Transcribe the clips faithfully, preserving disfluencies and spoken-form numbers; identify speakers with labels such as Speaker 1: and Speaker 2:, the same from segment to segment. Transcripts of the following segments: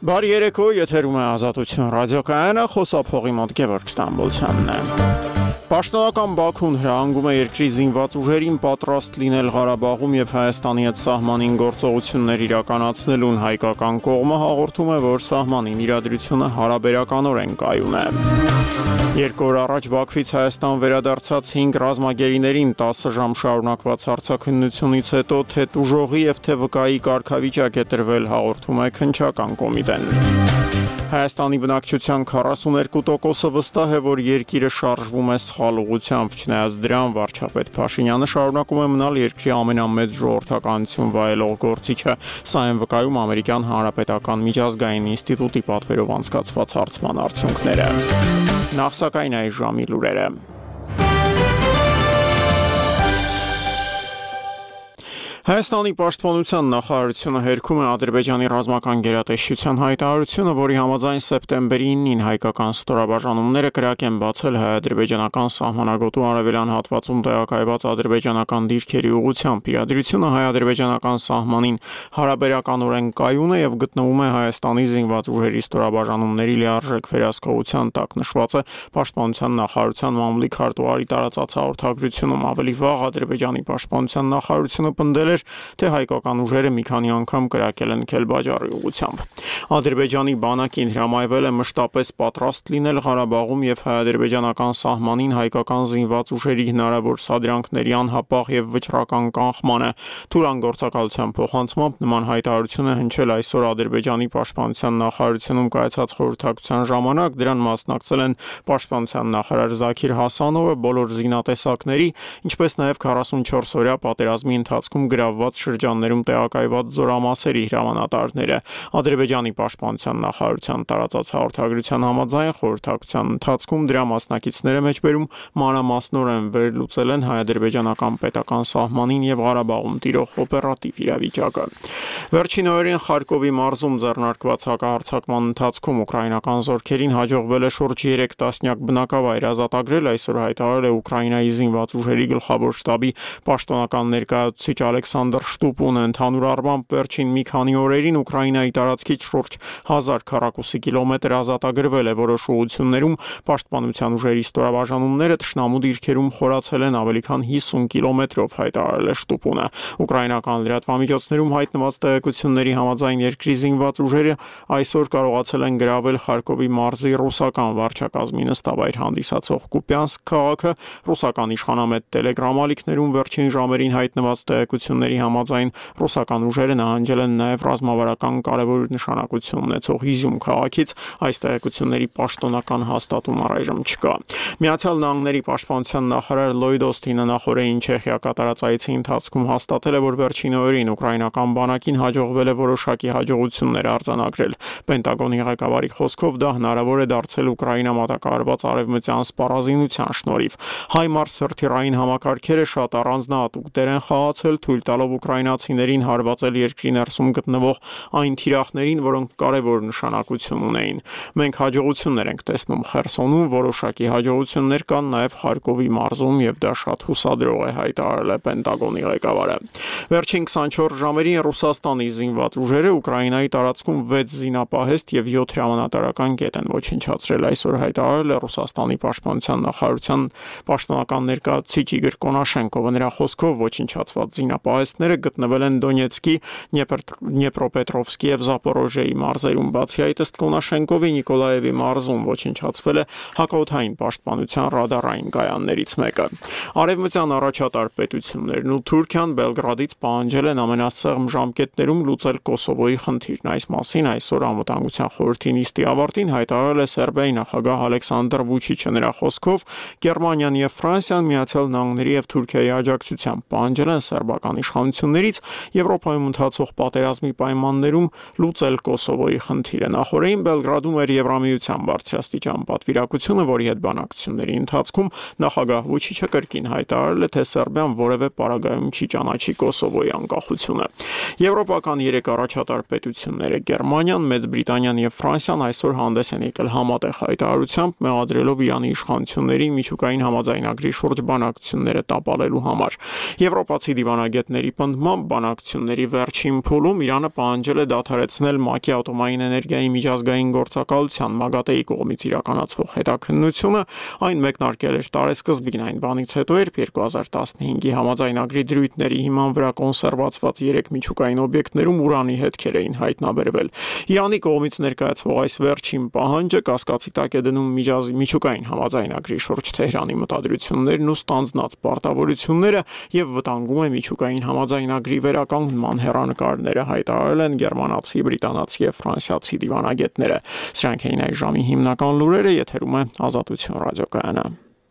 Speaker 1: Բարի երեկո, եթերում է Ազատություն ռադիոկայանը, խոսափողի մոտ Գևորգ Ստամբոլցյանն է։ Պաշտոնական Բաքուն հրահանգում է երկրի զինված ուժերին պատրաստ լինել Ղարաբաղում եւ Հայաստանի հետ սահմանին գործողություններ իրականացնելուն։ Հայկական կողմը հաղորդում է, որ սահմանին իրադրությունը հարաբերականորեն կայուն է։ Երկու օր առաջ Բաքվից Հայաստան վերադարձած հինգ ռազմագերիներին տասը ժամ շարունակված հարձակությունից հետո թե տուժողի եւ թե վկայի կարգավիճակ է տրվել, հաղորդում է Քննչական կոմիտեն։ Հայաստանի բնակչության քառասուներկու տոկոսը վստահ է, որ երկիրը շարժվում է սխալ ուղղությամբ, չնայած դրան վարչապետ Փաշինյանը շարունակում է մնալ երկրի ամենամեծ ժողովրդականություն վայելող գործիչը։ Սա են վկայում Ամերիկյան Հանրապետական միջազգային ինստիտուտի պատվերով անցկացված հարցման արդյունքները։ Նախ սակայն այս ժամի լուրերը։ Հայաստանի պաշտպանության նախարարությունը հերքում է Ադրբեջանի ռազմական գերատեսչության հայտարարությունը, որի համաձայն սեպտեմբերի իննին հայկական ստորաբաժանումները կրակ են բացել հայ-ադրբեջանական սահմանագոտու արևելյան հատվածում տեղակայված ադրբեջանական դիրքերի ուղղությամբ։ Իրադրությունը հայ-ադրբեջանական սահմանին հարաբերականորեն կայուն է եւ գտնվում է Հայաստանի զինված ուժերի ստորաբաժանումների լիարժեք վերահսկողության տակ, նշված է պաշտպանության նախարարության մամուլի քարտուղարի տարածած հաղորդագրությունում։ Ավելի վաղ Ադրբեջանի պաշտպանության նախարարությունը պնդել թե հայկական ուժերը մի քանի անգամ կրակել են Քելբաջարի ուղղությամբ։ Ադրբեջանի բանակին հրամայվել է մշտապես պատրաստ լինել Ղարաբաղում եւ հայ-ադրբեջանական սահմանին հայկական զինված ուժերի հնարավոր սադրանքների անհապաղ եւ վճռական կանխմանը։ Թուրան գործակալության փոխանցմամբ նման հայտարարություն է հնչել այսօր Ադրբեջանի պաշտպանության նախարարությունում կայացած խորհրդակցության ժամանակ։ Դրան մասնակցել են պաշտպանության նախարար Զաքիր Հասանովը, բոլոր զինատեսակների, ինչպես նաեւ քառասունչորս օրյա պատերազմի ընթացքում գրավված շրջաններում տեղակայված զորամասերի հրամանատարները։ Ադրբեջանի պաշտպանության նախարարության տարածած հաղորդագրության համաձայն խորհրդակցության ընթացքում դրա մասնակիցները մեջբերում մանրամասնորեն վերլուծել են հայ-ադրբեջանական պետական սահմանին եւ Ղարաբաղում տիրող օպերատիվ իրավիճակը։ Վերջին օրերին Խարկովի մարզում ձեռնարկված հակահարձակման ընթացքում ուկրաինական զորքերին հաջողվել է շուրջ երեք տասնյակ բնակավայր ազատագրել, այսօր հայտարարել է Ուկրաինայի զինված ուժերի գլխավոր շտաբի պաշտոնական ներկայացուցիչ Ալեքսանդր Շտուպունը։ Ընդհանուր առմամբ վերջին մի քանի օրերին Ուկրաինայի տարածքից շուրջ հազար քառակուսի կիլոմետր ազատագրվել է։ Որոշ ուղղություններում պաշտպանության ուժերի ստորաբաժանումները թշնամու դիրքերում խորացել են ավելի քան հիսուն կիլոմետրով, հայտարարել է Շտուպունը։ Ուկրաինական լրատվամիջոցներում հայտնված տեղեկությունների համաձայն երկրի զինված ուժերը այսօր կարողացել են գրավել Խարկովի մարզի ռուսական վարչակազմի նստավայր հանդիսացող Կուպյանսկ քաղաքը։ Ռուսական իշխանամետ տելեգրամ-ալիքներում վերջին ժամերին հայտնված տեղեկությունների համաձայն ռուսական ուժերը նահանջել են նաև ռազմավարական կարևոր նշանակություն ունեցող Իզյում քաղաքից։ Այս տեղեկությունների պաշտոնական հաստատում առայժմ չկա։ Միացյալ Նահանգների պաշտպանության նախարար Լոյդ Օսթինը նախորդին Չեխիա կատարած այցի ընթացքում հաստատել է, որ վերջին օրերին ուկրաինական բանակին հաջողվել է որոշակի հաջողություններ արձանագրել։ Պենտագոնի ղեկավարի խոսքով դա հնարավոր է դարձել Ուկրաինա մատակարարված արևմտյան սպառազինության շնորհիվ։ Հայմարս հրթիռային համակարգերը շատ առանձնահատուկ դեր են խաղացել, թույլ տալով ուկրաինացիներին հարվածել երկրի ներսում գտնվող այն թիրախներին, որոնք կարևոր նշանակություն ունեին։ Մենք հաջողություններ ենք տեսնում Խերսոնում, որոշակի հաջողություններ կան նաև Խարկովի մարզում եւ դա շատ հուսադրող է, հայտարարել է Պենտագոնի ղեկավարը։ Վերջին քսանչորս ժամերին Ռուսաստանի զինված ուժերը Ուկրաինայի տարածքում վեց զինապահեստ եւ յոթ հրամանատարական կետ են ոչնչացրել, այսօր հայտարարել է Ռուսաստանի պաշտպանության նախարարության պաշտոնական ներկայացուցիչ Իգոր Կոնաշենկովը։ Նրա խոսքով ոչնչացված զինապահեստները գտնվել են Դոնեցկի, Դնեպրոպետրովսկի եւ Զապորոժիայի մարզերում։ Բացի այդ, ըստ Կոնաշենկովի, Նիկոլաևի մարզում ոչնչացվել է հակաօդային պաշտպանության ռադարային կայաններից մեկը։ Արևմտյան առաջատար պետություններն ու Թուրքիան Բելգրադից պահանջել են ամենասեղմ ժամկետներում լուծել Կոսովոյի խնդիրն։ Այս մասին այսօր Անվտանգության խորհրդի նիստի ավարտին հայտարարել է Սերբիայի նախագահ Ալեքսանդր Վուչիչը։ Նրա խոսքով Գերմանիան եւ Ֆրանսիան Միացյալ Նահանգների եւ Թուրքիայի աջակցությամբ պահանջել են սերբական իշխանություններից Եվրոպայում ընթացող պատերազմի պայմաններում լուծել Կոսովոյի խնդիրը։ Նախորդին Բելգրադում էր Եվրամիության բարձրաստիճան պատվիրակությունը, որի հետ բանակցությունների ընթացքում նախագահ Վուչիչը կրկին հայտարարել է, թե Սերբիան որևէ պարագայում չի ճանաչի Կոսովոյի անկախությունը։ Եվրոպական երեք առաջատար պետությունները Գերմանիան, Մեծ Բրիտանիան եւ Ֆրանսիան այսօր հանդես են եկել համատեղ հայտարարությամբ, մեղադրելով Իրանի իշխանությունների միջուկային համաձայնագրի շուրջ բանակցությունները տապալելու համար։ Եվրոպացի դիվանագետների պնդմամբ բանակցությունների վերջին փուլում Իրանը պահանջել է դադարեցնել ՄԱԿ-ի ատոմային էներգիայի միջազգային գործակալության ՄԱԳԱՏԵ-ի կողմից իրականացվող հետաքննությունը այն մեկնարկել էր տարեսկզբին, այն բանից հետո, երբ երկու հազար տասնհինգի համաձայնագրի դրույթների հիման վրա կոնսերվացված երեք միջուկային օբյեկտներում ուրանի հետքեր էին հայտնաբերվել։ Իրանի կողմից ներկայացվող այս վերջին պահանջը կասկածի տակ է դնում միջուկային համաձայնագրի շուրջ Թեհրանի մտադրություններն ու ստանձնած պարտավորությունները եւ վտանգում է միջուկային համաձայնագրի վերականգնման հեռանկարները, հայտարարել են գերմանացի, բրիտանացի եւ ֆրանսիացի դիվանագետները։ Սրանք էին այս ժամի հիմնական լուրերը, եթերում է Ազատություն ռադիոկայանը։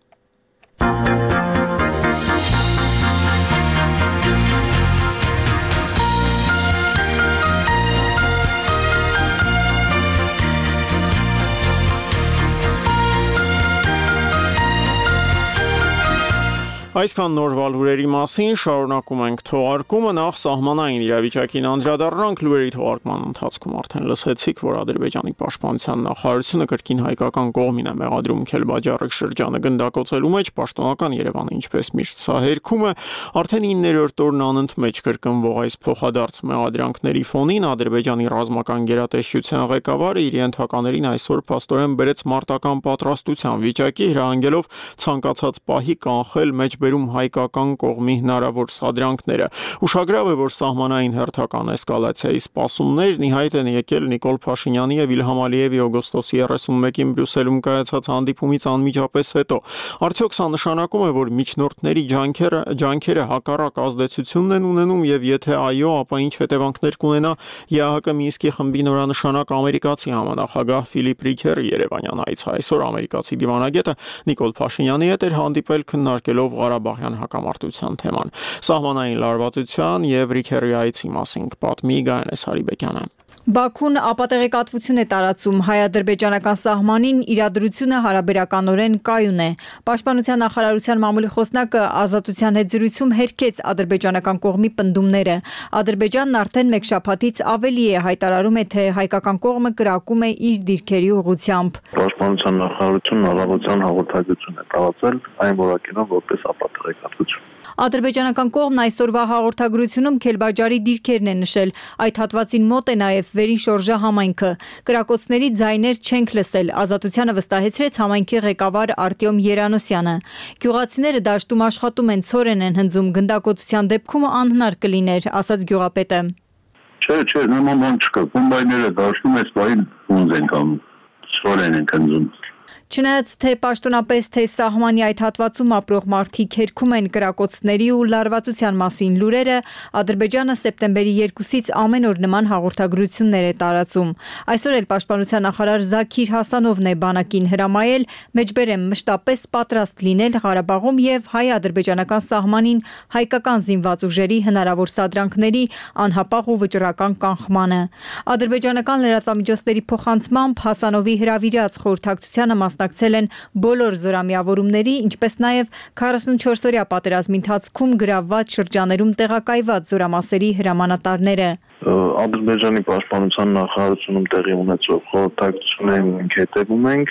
Speaker 1: Այսքան նորվա լուրերի մասին շարունակում ենք թողարկումը, նախ սահմանային իրավիճակին անդրադառնանք։ Լուրերի թողարկման ընթացքում արդեն լսեցիք, որ Ադրբեջանի պաշտպանության նախարարությունը կրկին հայկական կողմին է մեղադրում Քելբաջարի շրջանը գնդակոծելու մեջ, պաշտոնական Երևանը ինչպես միշտ սա հերքում է, արդեն իններորդ օրն անընդմեջ կրկնվող այս փոխադարձ մեղադրանքների ֆոնին Ադրբեջանի ռազմական գերատեսչության ղեկավարը իր ենթականերին այսօր փաստորեն բերեց մարտական պատրաստության վիճակի, հրահանգելով ցանկացած պահի կանխել մեջ հայկական կողմի հնարավոր սադրանքները։ Ուշագրավ է, որ սահմանային հերթական էսկալացիայի սպասումներն ի հայտ են եկել Նիկոլ Փաշինյանի եւ Իլհամ Ալիևի օգոստոսի երեսունմեկին Բրյուսելում կայացած հանդիպումից անմիջապես հետո։ Արդյոք սա նշանակում է, որ միջնորդների ջանքերը ջանքերը հակառակ ազդեցությունն են ունենում եւ եթե այո, ապա ինչ հետևանքներ կունենա ԵԱՀԿ Մինսկի խմբի նորանշանակ ամերիկացի համանախագահ Ֆիլիպ Ռիքերի երևանյան այցը։ Այսօր ամերիկացի դիվանագետը Նիկոլ Փաշինյանի հետ էր հանդիպել քննարկելով Ղարաբաղյան հակամարտության թեման։ Սահմանային լարվածության եւ Ռիքերի այցի մասին պատմի Գայանե Սարիբեկյանը։
Speaker 2: Բաքուն ապատեղեկատվություն է տարածում հայ-ադրբեջանական սահմանին իրադրությունը հարաբերականորեն կայուն է։ Պաշտպանության նախարարության մամուլի խոսնակը Ազատության հետ զրույցում հերքեց ադրբեջանական կողմի պնդումները։ Ադրբեջանն արդեն մեկ շաբաթից ավելի է հայտարարում է, թե հայկական կողմը կրակում է իր դիրքերի ուղղությամբ։
Speaker 3: Պաշտպանության նախարարությունն առավոտյան հաղորդագրություն է տարածել այն որակինով որպես ապատեղեկատվություն։
Speaker 2: Ադրբեջանական կողմն այսօրվա հաղորդագրությունում Քելբաջարի դիրքերն է նշել։ Այդ հատվածին մոտ է նաև Վերին Շորժա համայնքը։ Կրակոցների ձայներ չենք լսել, Ազատությանը վստահեցրեց համայնքի ղեկավար Արտյոմ Երանոսյանը։ Գյուղացիները դաշտում աշխատում են, ցորեն են հնձում, գնդակոծության դեպքում անհնար կլիներ, ասաց գյուղապետը։
Speaker 3: Չէ, չէ, նման բան չկա։ Կոմբայները դաշտում էս բային ունձ են կանում, ցորեն են հնձում։
Speaker 2: Չնայած թե պաշտոնապես թե սահմանի այդ հատվածում ապրող մարդիկ հերքում են կրակոցների ու լարվածության մասին լուրերը, Ադրբեջանը սեպտեմբերի երկուսից ամեն օր նման հաղորդագրություններ է տարածում։ Այսօր էլ պաշտպանության նախարար Զաքիր Հասանովն է բանակին հրամայել մեջբերեմ մշտապես պատրաստ լինել Ղարաբաղում եւ հայ-ադրբեջանական սահմանին հայկական զինված ուժերի հնարավոր սադրանքների անհապաղ ու վճռական կանխմանը։ Ադրբեջանական լրատվամիջոցների փոխանցմամբ Հասանովի հրավիրած խորհրդակցությանը մասնակցել են բոլոր զորամիավորումների, ինչպես նաև քառասունչորսօրյա պատերազմի ընթացքում գրավված շրջաներում տեղակայված զորամասերի հրամանատարները։
Speaker 3: Ադրբեջանի պաշտպանության նախարարությունում տեղի ունեցող խորհրդակցություններին մենք հետևում ենք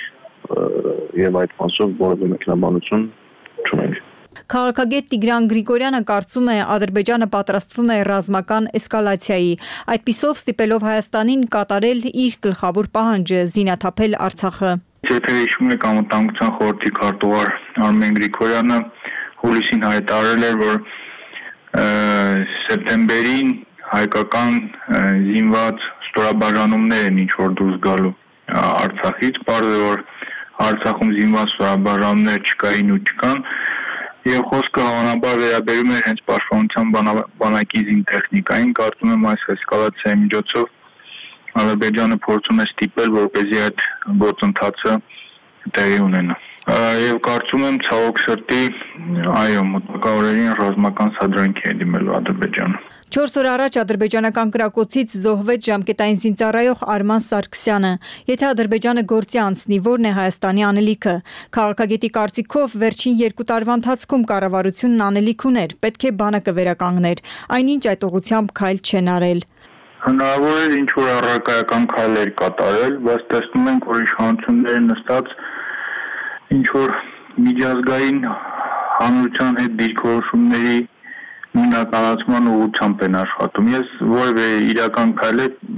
Speaker 3: եւ այդ մասով որևէ մեկնաբանություն չունենք։
Speaker 2: Քաղաքագետ Տիգրան Գրիգորյանը կարծում է, Ադրբեջանը պատրաստվում է ռազմական էսկալացիայի, այդպիսով ստիպելով Հայաստանին կատարել իր գլխավոր պահանջը՝ զինաթափել Արցախը։
Speaker 4: Եթե հիշում եք, Անվտանգության խորհրդի քարտուղար Արմեն Գրիգորյանը հուլիսին հայտարարել էր, որ սեպտեմբերին հայկական զինված ստորաբաժանումներ են ինչ որ դուրս գալու Արցախից, պարզ է, որ Արցախում զինված ստորաբաժանումներ չկային ու չկան, եւ խոսքը հավանաբար վերաբերում է հենց պաշտպանության բանակի զինտեխնիկային, կարծում եմ այս էսկալացիայի միջոցով Ադրբեջանը փորձում է ստիպել, որպեսզի այդ գործընթացը տեղի ունենա։ Եվ կարծում եմ ցավոք սրտի, այո, մոտակա օրերին ռազմական սադրանքի է դիմելու Ադրբեջանը։
Speaker 2: Չորս օր առաջ ադրբեջանական կրակոցից զոհվեց ժամկետային զինծառայող Արման Սարգսյանը։ Եթե Ադրբեջանը գործի անցնի, ո՞րն է Հայաստանի անելիքը։ Քաղաքագետի կարծիքով վերջին երկու տարվա ընթացքում կառավարությունն անելիք ուներ, պետք է բանակը վերականգներ, այնինչ այդ ուղղությամբ քայլ չեն արել։
Speaker 4: Հնարավոր է ինչ որ առարկայական քայլեր կատարել, բայց տեսնում ենք, որ իշխանությունները նստած ինչ որ միջազգային հանրության հետ դիրքորոշումների նույնականացման ուղղությամբ են աշխատում։ Ես որևէ իրական քայլ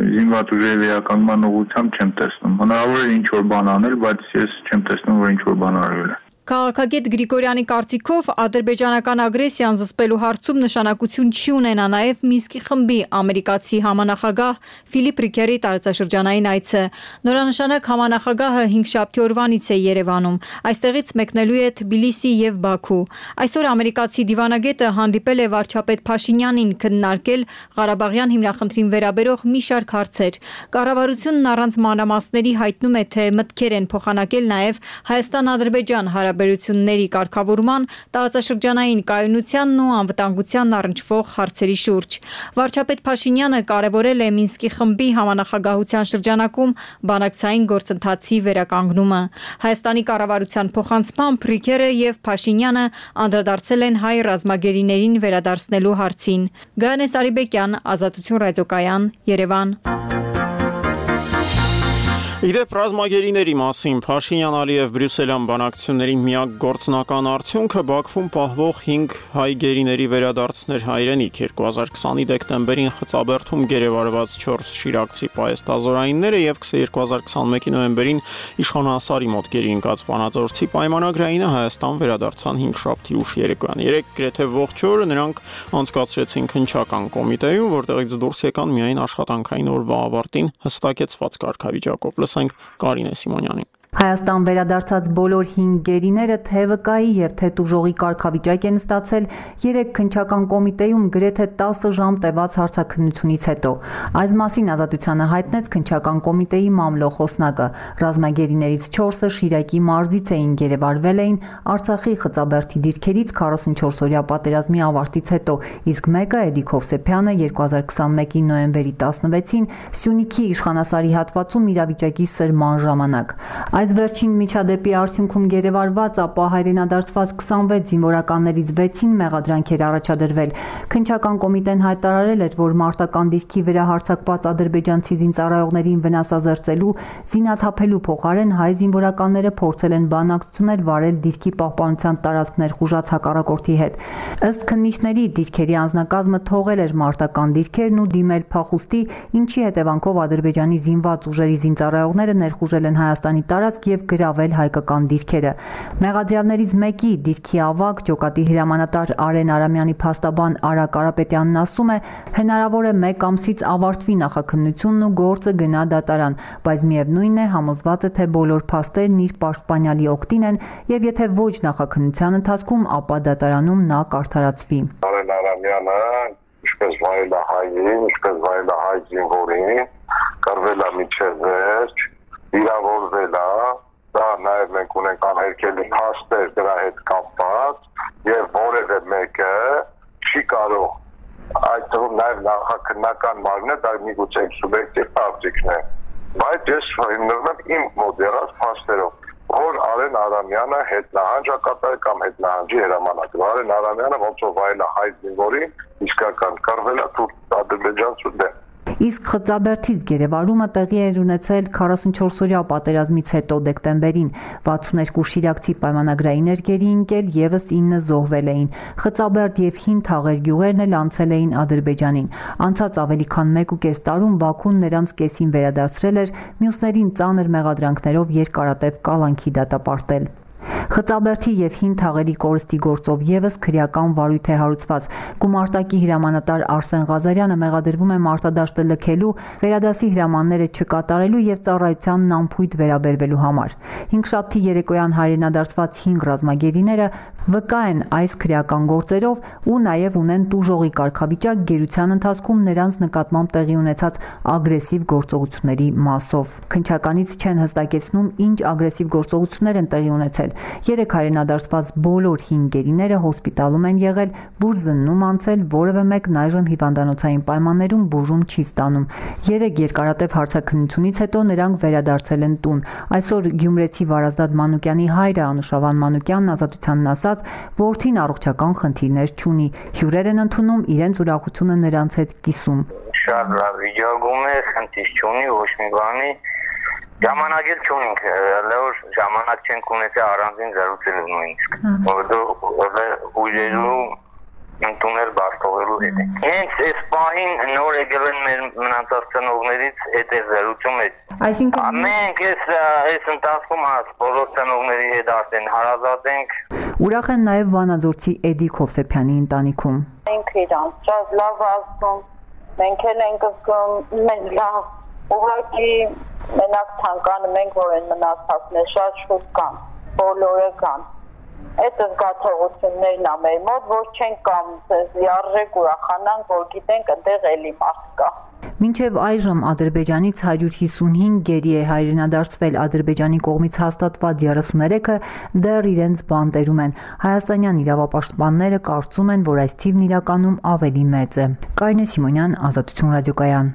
Speaker 4: զինված ուժերի վերականգնման ուղղությամբ չեմ տեսնում։ Հնարավոր է ինչ որ բան անել, բայց ես չեմ տեսնում, որ ինչ որ բան արվել է։
Speaker 2: Քաղաքագետ Գրիգորյանի կարծիքով ադրբեջանական ագրեսիան զսպելու հարցում նշանակություն չի ունենա նաև Մինսկի խմբի ամերիկացի համանախագահ Ֆիլիպ Ռիկերի տարածաշրջանային այցը։ Նորանշանակ համանախագահը հինգշաբթի օրվանից է Երևանում։ Այստեղից մեկնելու է Թբիլիսի եւ Բաքու։ Այսօր ամերիկացի դիվանագետը հանդիպել է վարչապետ Փաշինյանին քննարկել Ղարաբաղյան հիմնախնդրին վերաբերող մի շարք հարցեր։ Կառավարությունն առանց մանրամասների հայտնում է, թե մտքեր են փոխանակել նաև Հայաստան-Ադրբեջան հարաբերությունների կարգավորման, տարածաշրջանային կայունությանն ու անվտանգությանն առնչվող հարցերի շուրջ։ Վարչապետ Փաշինյանը կարևորել է Մինսկի խմբի համանախագահության շրջանակում բանակցային գործընթացի վերականգնումը։ Հայաստանի կառավարության փոխանցմամբ Ռիկերը եւ Փաշինյանը անդրադարձել են հայ ռազմագերիներին վերադարձնելու հարցին։ Գայանե Սարիբեկյան, Ազատություն ռադիոկայան, Երևան։
Speaker 1: Իդեպ ռազմագերիների մասին Փաշինյան-Ալիև Բրյուսելյան բանակցությունների միակ գործնական արդյունքը Բաքվում պահվող հինգ հայ գերիների վերադարձներ հայրենիք։ երկու հազար քսանի դեկտեմբերին Խծաբերդում գերեվարված չորս շիրակցի պայեստազորայինները եւ երկու հազար քսանմեկի նոյեմբերին Իշխանասարի մոտ գերի ընկած Վանաձորցի պայմանագրայինը Հայաստան վերադարձան հինգշաբթի ուշ երեկոյան։ Երեք գրեթե ողջ օրը նրանք անցկացրեցին քննչական կոմիտեում, որտեղից դուրս եկան միայն աշխատանքային օրվա ավարտին հստակեցված կարգավիճակով։ Կարինե Սիմոնյանին։
Speaker 5: Հայաստան վերադարձած բոլոր հինգ գերիները թե վկայի եւ թե տուժողի կարգավիճակ են ստացել երեք քննչական կոմիտեում գրեթե տասը ժամ տևած հարցաքննությունից հետո։ Այս մասին Ազատությանը հայտնեց քննչական կոմիտեի մամլո խոսնակը։ Ռազմագերիներից չորսը Շիրակի մարզից էին, գերեվարվել էին Արցախի Խծաբերդի դիրքերից քառասունչորս օրյա պատերազմի ավարտից հետո, իսկ մեկը Էդիկ Հովսեփյանը երկու հազար քսանմեկի նոյեմբերի տասնվեցին Սյունիքի Իշխանասարի հատվածում իրավիճակի սրման ժամանակ։ Այս վերջին միջադեպի արդյունքում գերեվարված, ապա հայրենադարձված քսանվեց զինվորականներից վեցին մեղադրանք էր առաջադրվել։ Քննչական կոմիտեն հայտարարել էր, որ մարտական դիրքի վրա հարձակված ադրբեջանցի զինծառայողներին վնասազերծելու, զինաթափելու փոխարեն հայ զինվորականները փորձել են բանակցություններ վարել դիրքի պահպանության տարածքներ խուժած հակառակորդի հետ։ Ըստ քննիչների, դիրքերի անձնակազմը թողել էր մարտական դիրքերն ու դիմել փախուստի, ինչի հետևանքով ադրբեջանի զինված ուժերի զինծառայողները ներխուժել են Հայաստանի տարածք եւ գրավել հայկական դիրքերը։ Մեղադրյալներից մեկի դիրքի ավագ ջոկատի հրամանատար Արեն Արամյանի փաստաբան Արա Կարապետյանն ասում է, հնարավոր է մեկ ամսից ավարտվի նախաքննությունն ու գործը գնա դատարան, բայց միևնույն է համոզված է, թե բոլոր փաստերն իր պաշտպանյալի օգտին են եւ եթե ոչ նախաքննության ընթացքում, ապա դատարանում նա կարդարացվի։
Speaker 6: Արեն Արամյանը, ինչպես վայելահայի, ինչպես վայելահայ զինվորին, կրվել է միջև վերջ, իրավորվել է, դա նաև մենք ունենք անհերքելի փաստեր դրա հետ կապված եւ որևէ մեկը չի կարող այդ թվում նաև նախաքննական մարմինը դա միգուցե սուբյեկտիվ կարծիքն է, բայց ես հիմնվում եմ իմ մոտ եղած փաստերով, որ Արեն Արամյանը հետնահանջ ակատար կամ հետնահանջի հրամանատար։ Արեն Արամյանը ոնց որ վայելա հայ զինվորին իսկական կռվել է ադրբեջանցու դեմ։
Speaker 5: Իսկ Խծաբերդից գերեվարումը տեղի էր ունեցել քառասունչորս օրյա պատերազմից հետո դեկտեմբերին։ վաթսուներկու շիրակցի պայմանագրային էր գերի ընկել, եւս ինը զոհվել էին։ Խծաբերդ եւ Հին Թաղեր գյուղերն էլ անցել էին Ադրբեջանին։ Անցած ավելի քան մեկ ու կես տարում Բաքուն նրանց կեսին վերադարձրել էր, մյուսներին ծանր մեղադրանքներով երկարատև կալանքի դատապարտել։ Խծաբերդի եւ Հին Թաղերի կորստի գործով եւս քրեական վարույթ է հարուցված։ Գումարտակի հրամանատար Արսեն Ղազարյանը մեղադրվում է մարտադաշտը լքելու, վերադասի հրամանները չկատարելու եւ ծառայությանն անփույթ վերաբերվելու համար։ Հինգշաբթի երեկոյան հայրենադարձված հինգ ռազմագերիները վկա են այս քրեական գործերով ու նաեւ ունեն տուժողի կարգավիճակ գերության ընթացքում նրանց նկատմամբ տեղի ունեցած ագրեսիվ գործողությունների մասով։ Քննչականից չեն հստակեցնում ինչ ագրեսիվ գործողություններ են տեղի ունեցել։ Երեք հայրենադարձված բոլոր հինգ գերիները հոսպիտալում են եղել, բուժզննում անցել, որևէ մեկն այժմ հիվանդանոցային պայմաններում բուժում չի ստանում։ Երեք երկարատև հարցաքննությունից հետո նրանք վերադարձել են տուն։ Այսօր Գյումրեցի Վարազդատ Մանուկյանի հայրը Անուշավան Մանուկյանն Ազատությանն ասաց, որդին առողջական խնդիրներ չունի։ Հյուրեր են ընդունում, իրենց ուրախությունը նրանց հետ կիսում։
Speaker 7: Շատ լավ վիճակում է, խնդիր չունի, ոչ մի բանի։ Ժամանակ էլ չունենք, լավ ժամանակ չենք ունեցել առանձին զրուցելու նույնիսկ։ Որտեղ ուժերու ընդունել բարձրովելու հետ։ Հենց այս պահին նոր եկել են մեր մնացած ծնողներից հետ զրուցում է։
Speaker 5: Այսինքն
Speaker 7: մենք այս այս ընթացքում բոլոր ծնողների հետ արդեն հարազատ ենք։
Speaker 5: Ուրախ են նաև Վանաձորցի Էդիկ Հովսեփյանի ընտանիքում։
Speaker 8: Մենք իրանց շատ լավ ասում, մենք էլ ենք զգում, մենք լավ, ուղղակի մենակ ցանկանում ենք, որ այն մնացածներ շատ շուտ կան, բոլորը կան։ Այդ զգացողություններն ա մեր մոտ, որ չենք կամ լիարժեք ուրախանանք, որ գիտենք այնտեղ էլի մարդ կա։
Speaker 5: Մինչև այժմ Ադրբեջանից հարյուր հիսունհինգ գերի է հայրենադարձվել, Ադրբեջանի կողմից հաստատված երեսուներեքը դեռ իրենց բանտերում են։ Հայաստանյան իրավապաշտպանները կարծում են, որ այս թիվն իրականում ավելի մեծ է։ Կարինե Սիմոնյան, Ազատություն ռադիոկայան։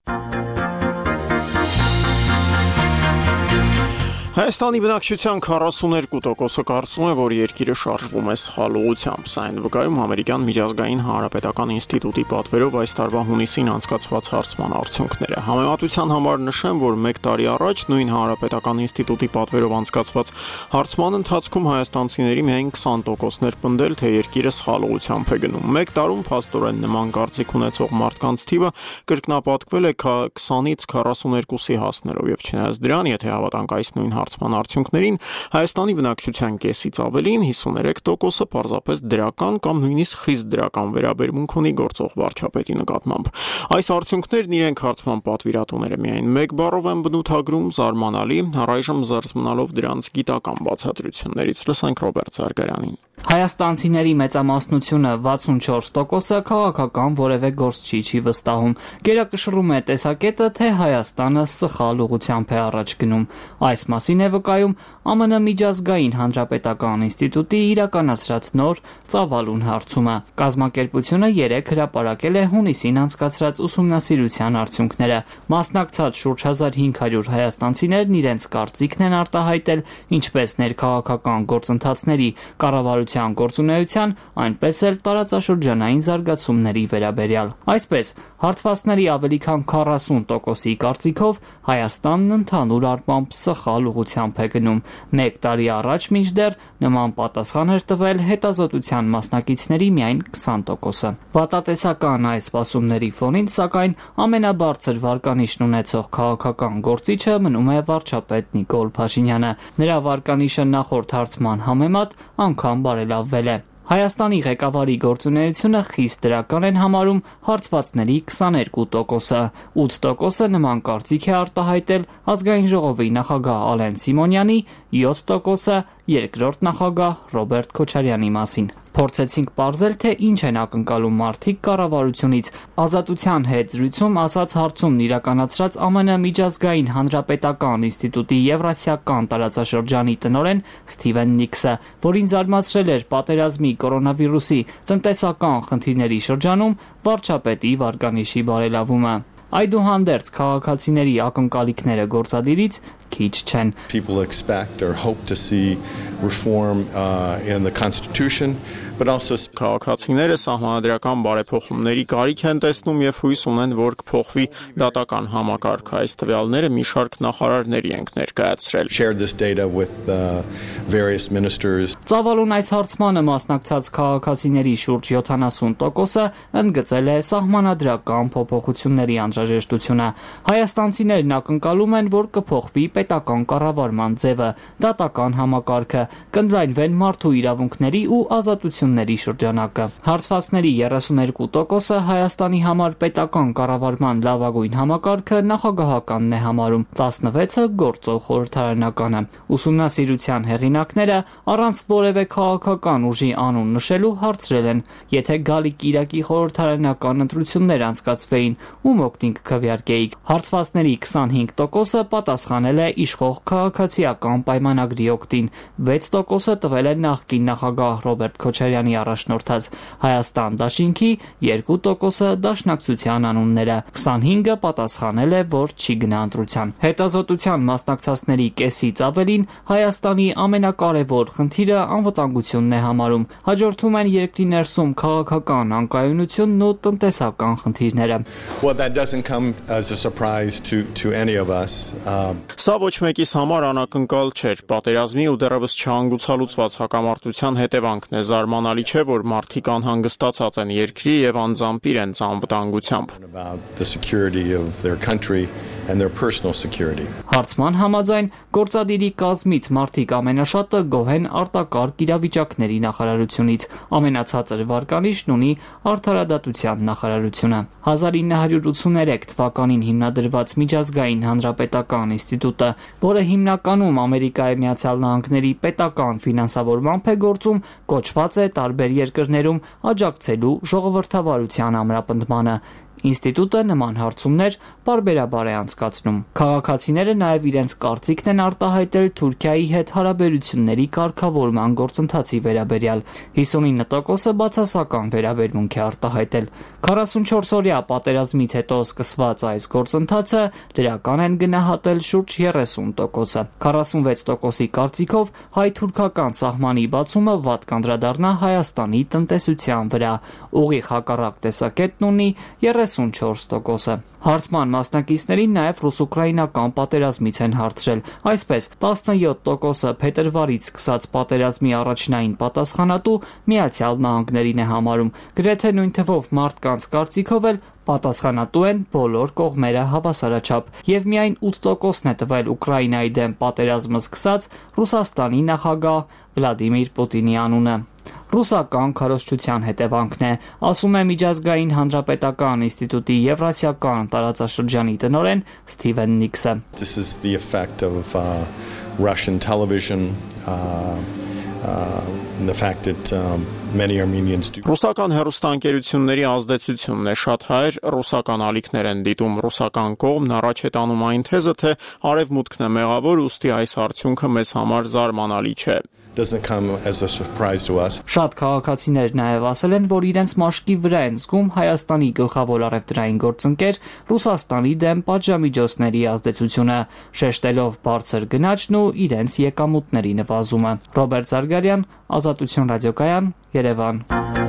Speaker 1: Հայաստանի բնակչության քառասուներկու տոկոսը կարծում է, որ երկիրը շարժվում է սխալ ուղղությամբ։ Սա այն վկայում Ամերիկյան միջազգային հանրապետական ինստիտուտի պատվերով այս տարվա հունիսին անցկացված հարցման արդյունքները։ Համեմատության համար նշեմ, որ մեկ տարի առաջ նույն հանրապետական ինստիտուտի պատվերով անցկացված հարցման ընթացքում հայաստանցիների միայն քսան տոկոսն էր պնդել, թե երկիրը սխալ ուղղությամբ է գնում։ Մեկ տարում փաստորեն նման կարծիք ունեցող մարդկանց թիվը կրկնապատկվել է քսանից քառասուներկուսի հասնելով, եւ չնայած դրան, եթե հավատանք այս նույն հարցման արդյունքներին, Հայաստանի բնակչության կեսից ավելին հիսուներեք տոկոսը պարզապես դրական կամ նույնիսկ խիստ դրական վերաբերմունք ունի գործող վարչապետի նկատմամբ։ Այս արդյունքներն իրենք հարցման պատվիրատուները միայն մեկ բառով են բնութագրում զարմանալի, առայժմ զերծ մնալով դրանց գիտական բացատրություններից։ Լսենք Ռոբերտ Զարգարյանին։
Speaker 9: Հայաստանցիների մեծամասնությունը վաթսունչորս տոկոսը քաղաքական որևէ գործչի չի վստահում։ Գերակշռում է տեսակետը, թե Հայաստանը սխալ ուղղությամբ է առաջ գնում։ Այս մասին է վկայում ԱՄՆ միջազգային հանրապետական ինստիտուտի իրականացրած նոր ծավալուն հարցումը։ Կազմակերպությունը երեկ հրապարակել է հունիսին անցկացրած ուսումնասիրության արդյունքները։ Մասնակցած շուրջ հազար հինգ հարյուր հայաստանցիներն իրենց կարծիքն են արտահայտել ինչպես ներքաղաքական գործընթացների, կառավարության գործունեության, այնպես էլ տարածաշրջանային զարգացումների վերաբերյալ։ Այսպես, հարցվածների ավելի քան քառասուն տոկոսի կարծիքով Հայաստանն ընդհանուր առմամբ սխալ ուղղությամբ է գնում։ Մեկ տարի առաջ մինչդեռ նման պատասխան էր տվել հետազոտության մասնակիցների միայն քսան տոկոսը։ Վատատեսական այս սպասումների ֆոնին, սակայն, ամենաբարձր վարկանիշն ունեցող քաղաքական գործիչը մնում է վարչապետ Նիկոլ Փաշինյանը։ Նրա վարկանիշը նախորդ հարցման համեմատ անգամ բարելավվել է։ Հայաստանի ղեկավարի գործունեությունը խիստ դրական են համարում հարցվածների քսաներկու տոկոսը, ութ տոկոսը նման կարծիք է արտահայտել Ազգային ժողովի նախագահ Ալեն Սիմոնյանի, յոթ տոկոսը երկրորդ նախագահ Ռոբերտ Քոչարյանի մասին։ Փորձեցինք պարզել, թե ինչ են ակնկալում մարդիկ կառավարությունից։ Ազատության հետ զրույցում ասաց հարցումն իրականացրած ԱՄՆ միջազգային հանրապետական ինստիտուտի Եվրասիական տարածաշրջանի տնօրեն Սթիվեն Նիքսը, որին զարմացրել էր պատերազմի, կորոնավիրուսի, տնտեսական խնդիրների շրջանում վարչապետի վարկանիշի բարելավումը։ Այդուհանդերձ քաղաքացիների ակնկալիքները գործադիրից քիչ չեն։
Speaker 10: People expect or hope to see reform uh, in the constitution, but also
Speaker 1: քաղաքացիները սահմանադրական բարեփոխումների կարիք են տեսնում եւ հույս ունեն, որ կփոխվի դատական համակարգը։ Այս տվյալները մի շարք նախարարների ենք ներկայացրել։
Speaker 10: Shared this data with the various ministers.
Speaker 9: Ծավալուն այս հարցմանը մասնակցած քաղաքացիների շուրջ յոթանասուն տոկոսը ընդգծել է սահմանադրական փոփոխությունների անհրաժեշտությունը։ Հայաստանցիներն ակնկալում են, որ կփոխվի պետական կառավարման ձևը, դատական համակարգը, կընդլայնվեն մարդու իրավունքների ու ազատությունների շրջանակը։ Հարցվածների երեսուներկու տոկոսը Հայաստանի համար պետական կառավարման լավագույն համակարգը նախագահականն է համարում, տասնվեցը գործող խորհրդարանականը։ Ուսումնասիրության հեղինակները առանց որևէ քաղաքական ուժի անուն նշելու հարցրել են, եթե գալիք Իրաքի խորհրդարանական ընտրություններ անցկացվեին, ում օգտին կքվեարկեիք։ Հարցվածների քսանհինգ տոկոսը պատասխանել է իշխող քաղաքացիական պայմանագրի օգտին, վեց տոկոսը տվել է նախկին նախագահ Ռոբերտ Քոչարյանի առաջնորդած Հայաստան դաշինքի, երկու տոկոսը դաշնակցության անունները, քսանհինգը պատասխանել է, որ չի գնա ընտրության։ Հետազոտության մասնակցածների կեսից ավելին Հայաստանի ամենակարևոր խնդիրը անվտանգությունն է համարում։ Հաջորդում են երկրի ներսում քաղաքական անկայունությունն ու տնտեսական խնդիրները։
Speaker 10: Well, that doesn't come as a surprise to to any of us. Um,
Speaker 1: Սա ոչ մեկիս համար անակնկալ չէր։ Պատերազմի ու դեռևս չհանգուցալուծված հակամարտության հետևանքն է։ Զարմանալի չէ, որ մարդիկ անհանգստացած են երկրի եւ անձամբ իրենց անվտանգությամբ։
Speaker 10: about the security of their country and their personal security.
Speaker 9: Հարցման համաձայն գործադիրի կազմից մարդիկ ամենաշատը գոհ են արտակարգ իրավիճակների նախարարությունից, ամենացածր վարկանիշն ունի արդարադատության նախարարությունը։ հազար ինը հարյուր ութսուներեք թվականին հիմնադրված միջազգային հանրապետական ինստիտուտը, որը հիմնականում Ամերիկայի Միացյալ Նահանգների պետական ֆինանսավորմամբ է գործում, կոչված է տարբեր երկրներում աջակցելու ժողովրդավարության ամրապնդմանը։ Ինստիտուտը նման հարցումներ բարբերաբար է անցկացնում։ Քաղաքացիները նաև իրենց կարծիքն են արտահայտել Թուրքիայի հետ հարաբերությունների կարգավորման գործընթացի վերաբերյալ։ հիսունինը տոկոսը բացասական վերաբերմունք է արտահայտել։ քառասունչորս օրյա պատերազմից հետո սկսված այս գործընթացը դրական են գնահատել շուրջ երեսուն տոկոսը։ քառասունվեց տոկոսի կարծիքով հայ-թուրքական սահմանի բացումը վատ կանդրադառնա Հայաստանի տնտեսության վրա։ Ուղիղ հակառակ տեսակետն ունի երեսունչորս տոկոսը։ Հարցման մասնակիցներին նաև ռուս-ուկրաինական պատերազմից են հարցրել։ Այսպես, տասնյոթ տոկոսը փետրվարից սկսած պատերազմի առաջնային պատասխանատու Միացյալ Նահանգներին է համարում։ Գրեթե նույն թվով մարդկանց կարծիքով էլ պատասխանատու են բոլոր կողմերը հավասարաչափ, եւ միայն ութ տոկոսն է տվել Ուկրաինայի դեմ պատերազմը սկսած Ռուսաստանի նախագահ Վլադիմիր Պուտինի անունը։ Ռուսական քարոզչության հետևանքն է, ասում է Միջազգային հանրապետական ինստիտուտի Եվրասիական տարածաշրջանի տնօրեն Սթիվեն Նիքսը։
Speaker 10: This is the effect of uh, Russian television, uh, uh, and the fact that um, many Armenians do.
Speaker 1: Ռուսական հեռուստաընկերությունների ազդեցությունն է, շատ հայեր ռուսական ալիքներ են դիտում, ռուսական կողմն առաջ է տանում այն թեզը, թե արևմուտքն է մեղավոր, ուստի այս արդյունքը մեզ համար զարմանալի չէ։
Speaker 10: Doesn't come as a surprise to us.
Speaker 9: Շատ քաղաքացիներ նաև ասել են, որ իրենց մաշկի վրա են զգում Հայաստանի գլխավոր առևտրային գործընկեր Ռուսաստանի դեմ պատժամիջոցների ազդեցությունը, շեշտելով բարձր գնաճն ու իրենց եկամուտների նվազումը։ Ռոբերտ Զարգարյան, Ազատություն ռադիոկայան, Երևան։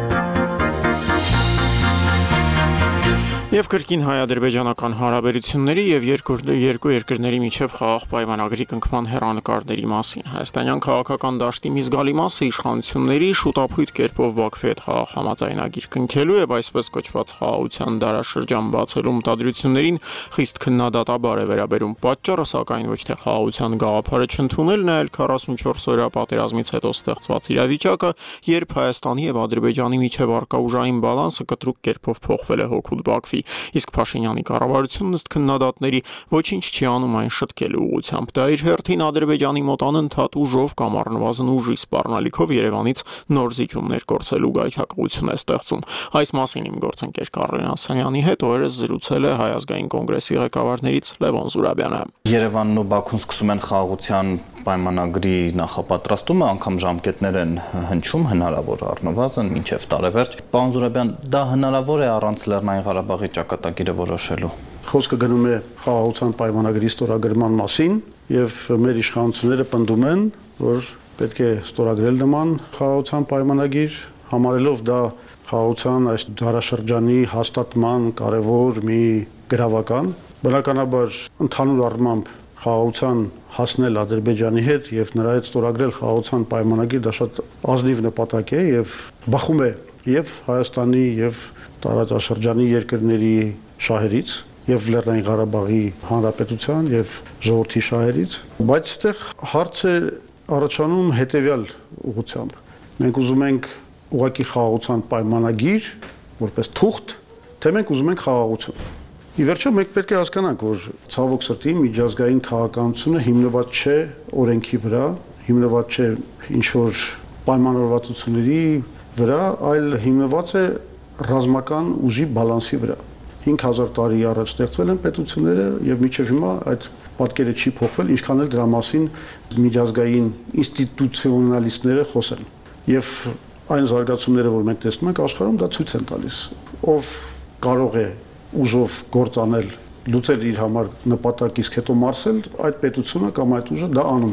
Speaker 1: Եվ կրկին հայ-ադրբեջանական հարաբերությունների եւ երկու երկու երկրների միջև խաղաղ պայմանագրի կնքման հեռանկարների մասին։ Հայաստանյան քաղաքական դաշտի մի զգալի մասը իշխանությունների շուտապույտ կերպով Բաքվի հետ խաղաղ համաձայնագիր կնքելու եւ այսպես կոչված խաղաղության դարաշրջան բացելու մտադրություններին խիստ քննադատաբար է վերաբերում։ Պատճառը սակայն ոչ թե խաղաղության գաղափարը չընդունելն է, այլ քառասունչորս օրյա պատերազմից հետո ստեղծված իրավիճակը, երբ Հայաստանի եւ Ադրբեջանի միջև առկա ուժային բալանսը կտրուկ կերպով փոխվել է հօգուտ Բաքվի։ Իսկ Փաշինյանի կառավարությունն ըստ քննադատների ոչինչ չի անում այն շտկելու ուղղությամբ։ Դա իր հերթին Ադրբեջանի մոտ անընդհատ ուժով կամ առնվազն ուժի սպառնալիքով Երևանից նոր զիջումներ գործելու գայթակղություն է ստեղծում։ Այս մասին իմ գործընկեր Կարեն Ասանյանի հետ օրերս զրուցել է Հայ ազգային կոնգրեսի ղեկավարներից Լևոն Զուրաբյանը։
Speaker 11: Երևանն ու Բաքուն սկսում են խաղաղության պայմանագրի նախապատրաստումը, անգամ ժամկետներ են հնչում, հնարավոր առնվազն մինչև տարեվերջ։ Պարոն Զուրաբյան, դա հնարավոր է առանց Լեռնային Ղարաբաղի ճակատագիրը որոշելու։
Speaker 12: Խոսքը գնում է խաղաղության պայմանագրի ստորագրման մասին, եւ մեր իշխանությունները պնդում են, որ պետք է ստորագրել նման խաղաղության պայմանագիր, համարելով դա խաղաղության այս դարաշրջանի հաստատման կարևոր մի գրավական։ Բնականաբար ընդհանուր առմամբ խաղաղության հասնել Ադրբեջանի հետ եւ նրա հետ ստորագրել խաղաղության պայմանագիր դա շատ ազնիվ նպատակ է եւ բախում է եւ Հայաստանի եւ տարածաշրջանի երկրների շահերից եւ Լեռնային Ղարաբաղի Հանրապետության եւ ժողովրդի շահերից, բայց այդտեղ հարց է առաջանում հետեւյալ ուղղությամբ։ Մենք ուզում ենք ուղղակի խաղաղության պայմանագիր որպես թուղթ, թե մենք ուզում ենք խաղաղություն։ Ի վերջո մենք պետք է հասկանանք, որ ցավոք սրտի միջազգային քաղաքականությունը հիմնված չէ օրենքի վրա, հիմնված չէ ինչ-որ պայմանավորվածությունների վրա, այլ հիմնված է ռազմական ուժի բալանսի վրա։ հինգ հազար տարի առաջ ստեղծվել են պետությունները եւ մինչեւ հիմա այդ պատկերը չի փոխվել, ինչքան էլ դրա մասին միջազգային ինստիտուցիոնալիստները խոսեն։ Եվ այն զարգացումները, որ մենք տեսնում ենք աշխարհում, դա ցույց են տալիս, ով կարող է ուժով գործանել, լուծել իր համար նպատակ, իսկ հետո մարսել, այդ պետությունը կամ այդ ուժը դա անում է։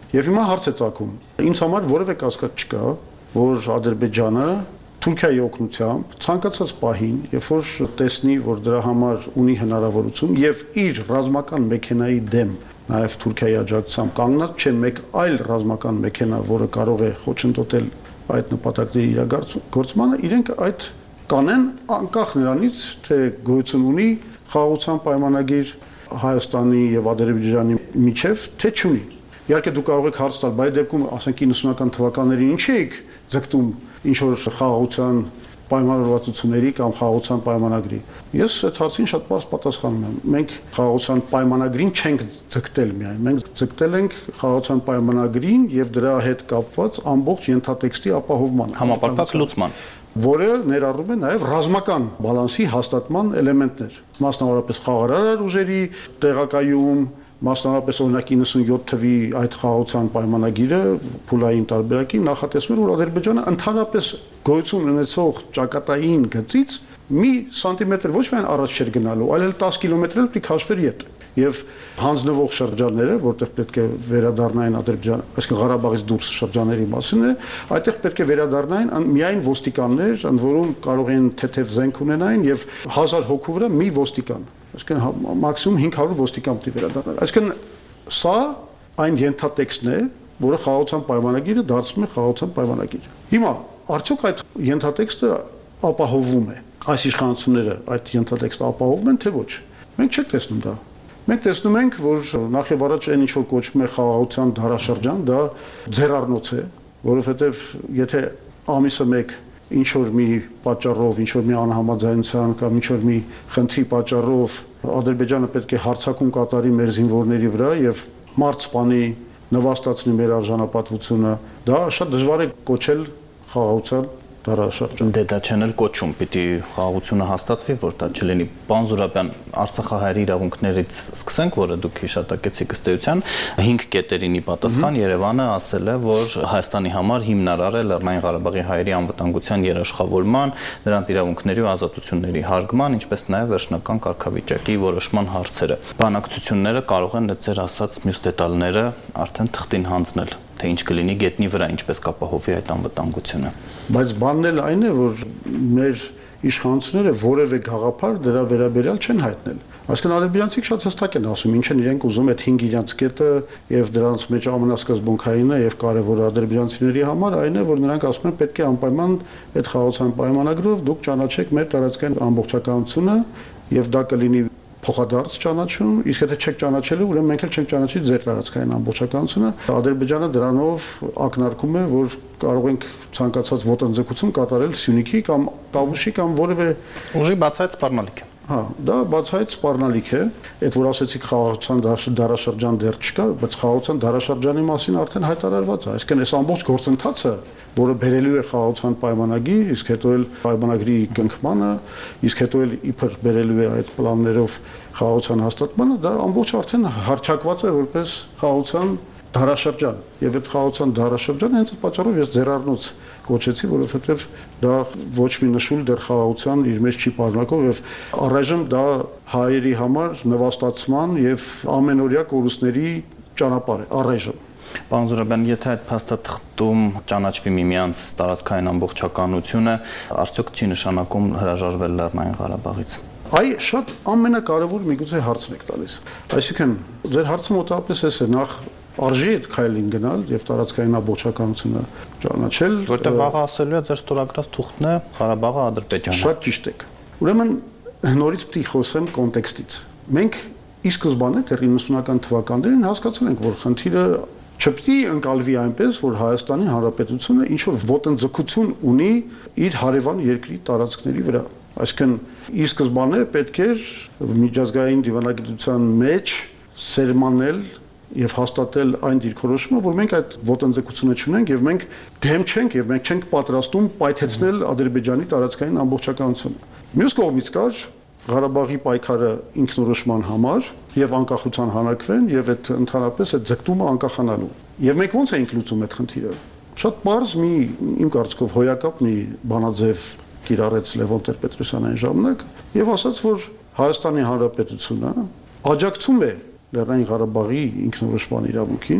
Speaker 12: Եվ հիմա հարց է ծագում։ Ինձ համար որևէ կասկած չկա, որ Ադրբեջանը Թուրքիայի օգնությամբ ցանկացած պահին, երբ որ տեսնի, որ դրա համար ունի հնարավորություն եւ իր ռազմական մեքենայի դեմ նաև Թուրքիայի աջակցությամբ կանգնած չէ մեկ այլ ռազմական մեքենա, որը կարող է խոչընդոտել այդ նպատակների իրագործմանը, իրենք այդ կանեն անկախ նրանից, թե գոյություն ունի խաղաղության պայմանագիր Հայաստանի եւ Ադրբեջանի միջև, թե չունի։ Իհարկե դուք կարող եք հարց տալ, բայց դեպքում ասենք իննսունական թվականներին ինչ եք ձգտում ինչ որ խաղաղության պայմանավորվածությունների կամ խաղաղության պայմանագրի։ Ես այդ հարցին շատ բարձ պատասխանում եմ։ Մենք խաղաղության պայմանագրին չենք ձգտել միայն, մենք ձգտել ենք խաղաղության պայմանագրին եւ դրա հետ կապված ամբողջ ենթատեքստի ապահովմանը,
Speaker 11: համապարփակ լուծման,
Speaker 12: որը ներառում է նաև ռազմական բալանսի հաստատման էլեմենտներ, մասնավորապես խաղաղարար ուժերի տեղակայում, մասնավորապես օրինակ իննսունյոթ թվի այդ խաղաղության պայմանագիրը փուլային տարբերակի նախատեսում էր, որ Ադրբեջանը ընդհանրապես գոյություն ունեցող ճակատային գծից մի սանտիմետր ոչ միայն առաջ չէր գնալու, այլ տասը կիլոմետր էլ պետք է քաշվեր ետ։ Եվ հանձնվող շրջանները, որտեղ պետք է վերադառնային Ադրբեջան, այսինքն Ղարաբաղից դուրս շրջանների մասին է, այդտեղ պետք է վերադառնային միայն ոստիկաններ, ընդ որում կարող են թեթև զենք ունենային եւ հազար հոգու վրա մի ոստիկան, այսինքն մաքսիմում հինգ հարյուր ոստիկան պետք է վերադառնար։ Այսինքն սա այն ենթատեքստն է, որը խաղաղության պայմանագիրը դարձնում է խաղաղության պայմանագիր։ Հիմա արդյոք այդ ենթատեքստը ապահովում է, այս իշխանությունները այդ ենթատեքստը ապահովում են, թե ոչ։ Մենք չենք տեսնում դա։ Մենք տեսնում ենք, որ նախ եւ առաջ այն ինչ որ կոչվում է խաղաղության դարաշրջան, դա ձեռառնոց է, որովհետեւ եթե ամիսը մեկ ինչ որ մի պատճառով, ինչ որ մի անհամաձայնության կամ ինչ որ մի խնդրի պատճառով Ադրբեջանը պետք է հարձակում կատարի մեր զինվորների վրա եւ մարդ սպանի, նվաստացնի մեր արժանապատվությունը, դա շատ դժվար է կոչել խաղաղության դարաշրջան։
Speaker 11: Դե դա չեն էլ կոչում, պիտի խաղաղությունը հաստատվի, որ դա չլինի։ Պարոն Զուրաբյան, Արցախահայերի իրավունքներից սկսենք, որը դուք հիշատակեցիք ըստ էության, հինգ կետերինի պատասխան Երևանը ասել է, որ Հայաստանի համար հիմնարար է Լեռնային Ղարաբաղի հայերի անվտանգության երաշխավորման, նրանց իրավունքների ու ազատությունների հարգման, ինչպես նաև վերջնական կարգավիճակի որոշման հարցերը։ Բանակցությունները կարող են ձեր ասած մյուս դետալները արդեն թղթին հանձնել, թե ինչ կլինի գետնի վրա, ինչպես կապահովի այդ անվտանգությունը։
Speaker 12: Բայց բանն էլ այն է, որ մեր իշխանությունները որևէ գաղափար դրա վերաբերյալ չեն հայտնել։ Այսինքն ադրբեջանցիք շատ հստակ են ասում, ինչ են իրենք ուզում այդ հինգ իրենց կետը եւ դրանց մեջ ամենասկզբունքայինը եւ կարեւորը ադրբեջանցիների համար այն է, որ նրանք ասում են պետք է անպայման այդ խաղաղության պայմանագրով դուք ճանաչեք մեր տարածքային ամբողջականությունը եւ դա կլինի փոխադարձ ճանաչում, իսկ եթե չեք ճանաչելու, ուրեմն մենք էլ չենք ճանաչի ձեր տարածքային ամբողջականությունը։ Ադրբեջանը դրանով ակնարկում է, որ կարող ենք ցանկացած ոտնձգություն կատարել Սյունիքի կամ Տավուշի կամ որևէ
Speaker 11: ուժի բացայց սպառնալիք է։
Speaker 12: Հա, դա բացայց սպառնալիք է, այդ որ ասեցիք խաղաղության դարաշրջան դեռ չկա, բայց խաղաղության դարաշրջանի մասին արդեն հայտարարված է, այսինքն այս ամբողջ գործընթացը, որը բերելու է խաղաղության պայմանագիր, իսկ հետո էլ պայմանագրի կնքմանը, իսկ հետո էլ իբր բերելու է այդ պլաններով խաղաղության հաստատմանը, դա ամբողջ արդեն հռչակված է որպես խաղաղության դարաշրջան, եւ այդ խաղաղության դարաշրջանը հենց այդ պատճառով ես ձեռառնոց կոչեցի, որովհետեւ դա ոչ մի նշույլ դեռ խաղաղության իր մեջ չի պարունակող եւ առայժմ դա հայերի համար նվաստացման եւ ամենօրյա կորուստների ճանապարհ է առայժմ։
Speaker 11: Պարոն Զուրաբյան, եթե այդ փաստաթղթում ճանաչվի միմյանց տարածքային ամբողջականությունը, արդյոք չի նշանակում հրաժարվել Լեռնային Ղարաբաղից։
Speaker 12: Այ շատ ամենակարևոր միգուցե հարցն եք տալիս։ Այսինքն ձեր հարցը մոտավորապես էս է, նախ արժի այդ քայլին գնալ եւ տարածքային ամբողջականությունը ճանաչել,
Speaker 11: որտեղ վաղը ասելու է ձեր ստորագրած թուղթն է Ղարաբաղը Ադրբեջանը։
Speaker 12: Շատ ճիշտ եք։ Ուրեմն նորից պետք է խոսեմ կոնտեքստից։ Մենք ի սկզբանե դեռ իննսունական թվականներին հասկացել ենք, որ խնդիրը չպետք է ընկալվի այնպես, որ Հայաստանի Հանրապետությունը ինչ որ ոտնձգություն ունի իր հարևան երկրի տարածքների վրա։ Այսինքն ի սկզբանե պետք էր միջազգային դիվանագիտության մեջ սերմանել եւ հաստատել այն դիրքորոշումը, որ մենք այդ ոտնձգությունը չունենք եւ մենք դեմ չենք եւ մենք չենք պատրաստում պայթեցնել Ադրբեջանի տարածքային ամբողջականությունը։ Մյուս կողմից կար Ղարաբաղի պայքարը ինքնորոշման համար եւ անկախության հանրակրվեն եւ այդ ընդհանրապես այդ ձգտումը անկախանալու։ Եվ մենք ո՞նց էինք լուծում այդ խնդիրը։ Շատ բարձ մի իմ կարծիքով հոյակապ մի բանաձև կիրառեց Լևոն Տեր-Պետրոսյանը այն ժամանակ եւ ասաց, որ Հայաստանի Հանրապետությունը աջակցում է Լեռնային Ղարաբաղի ինքնորոշման իրավունքին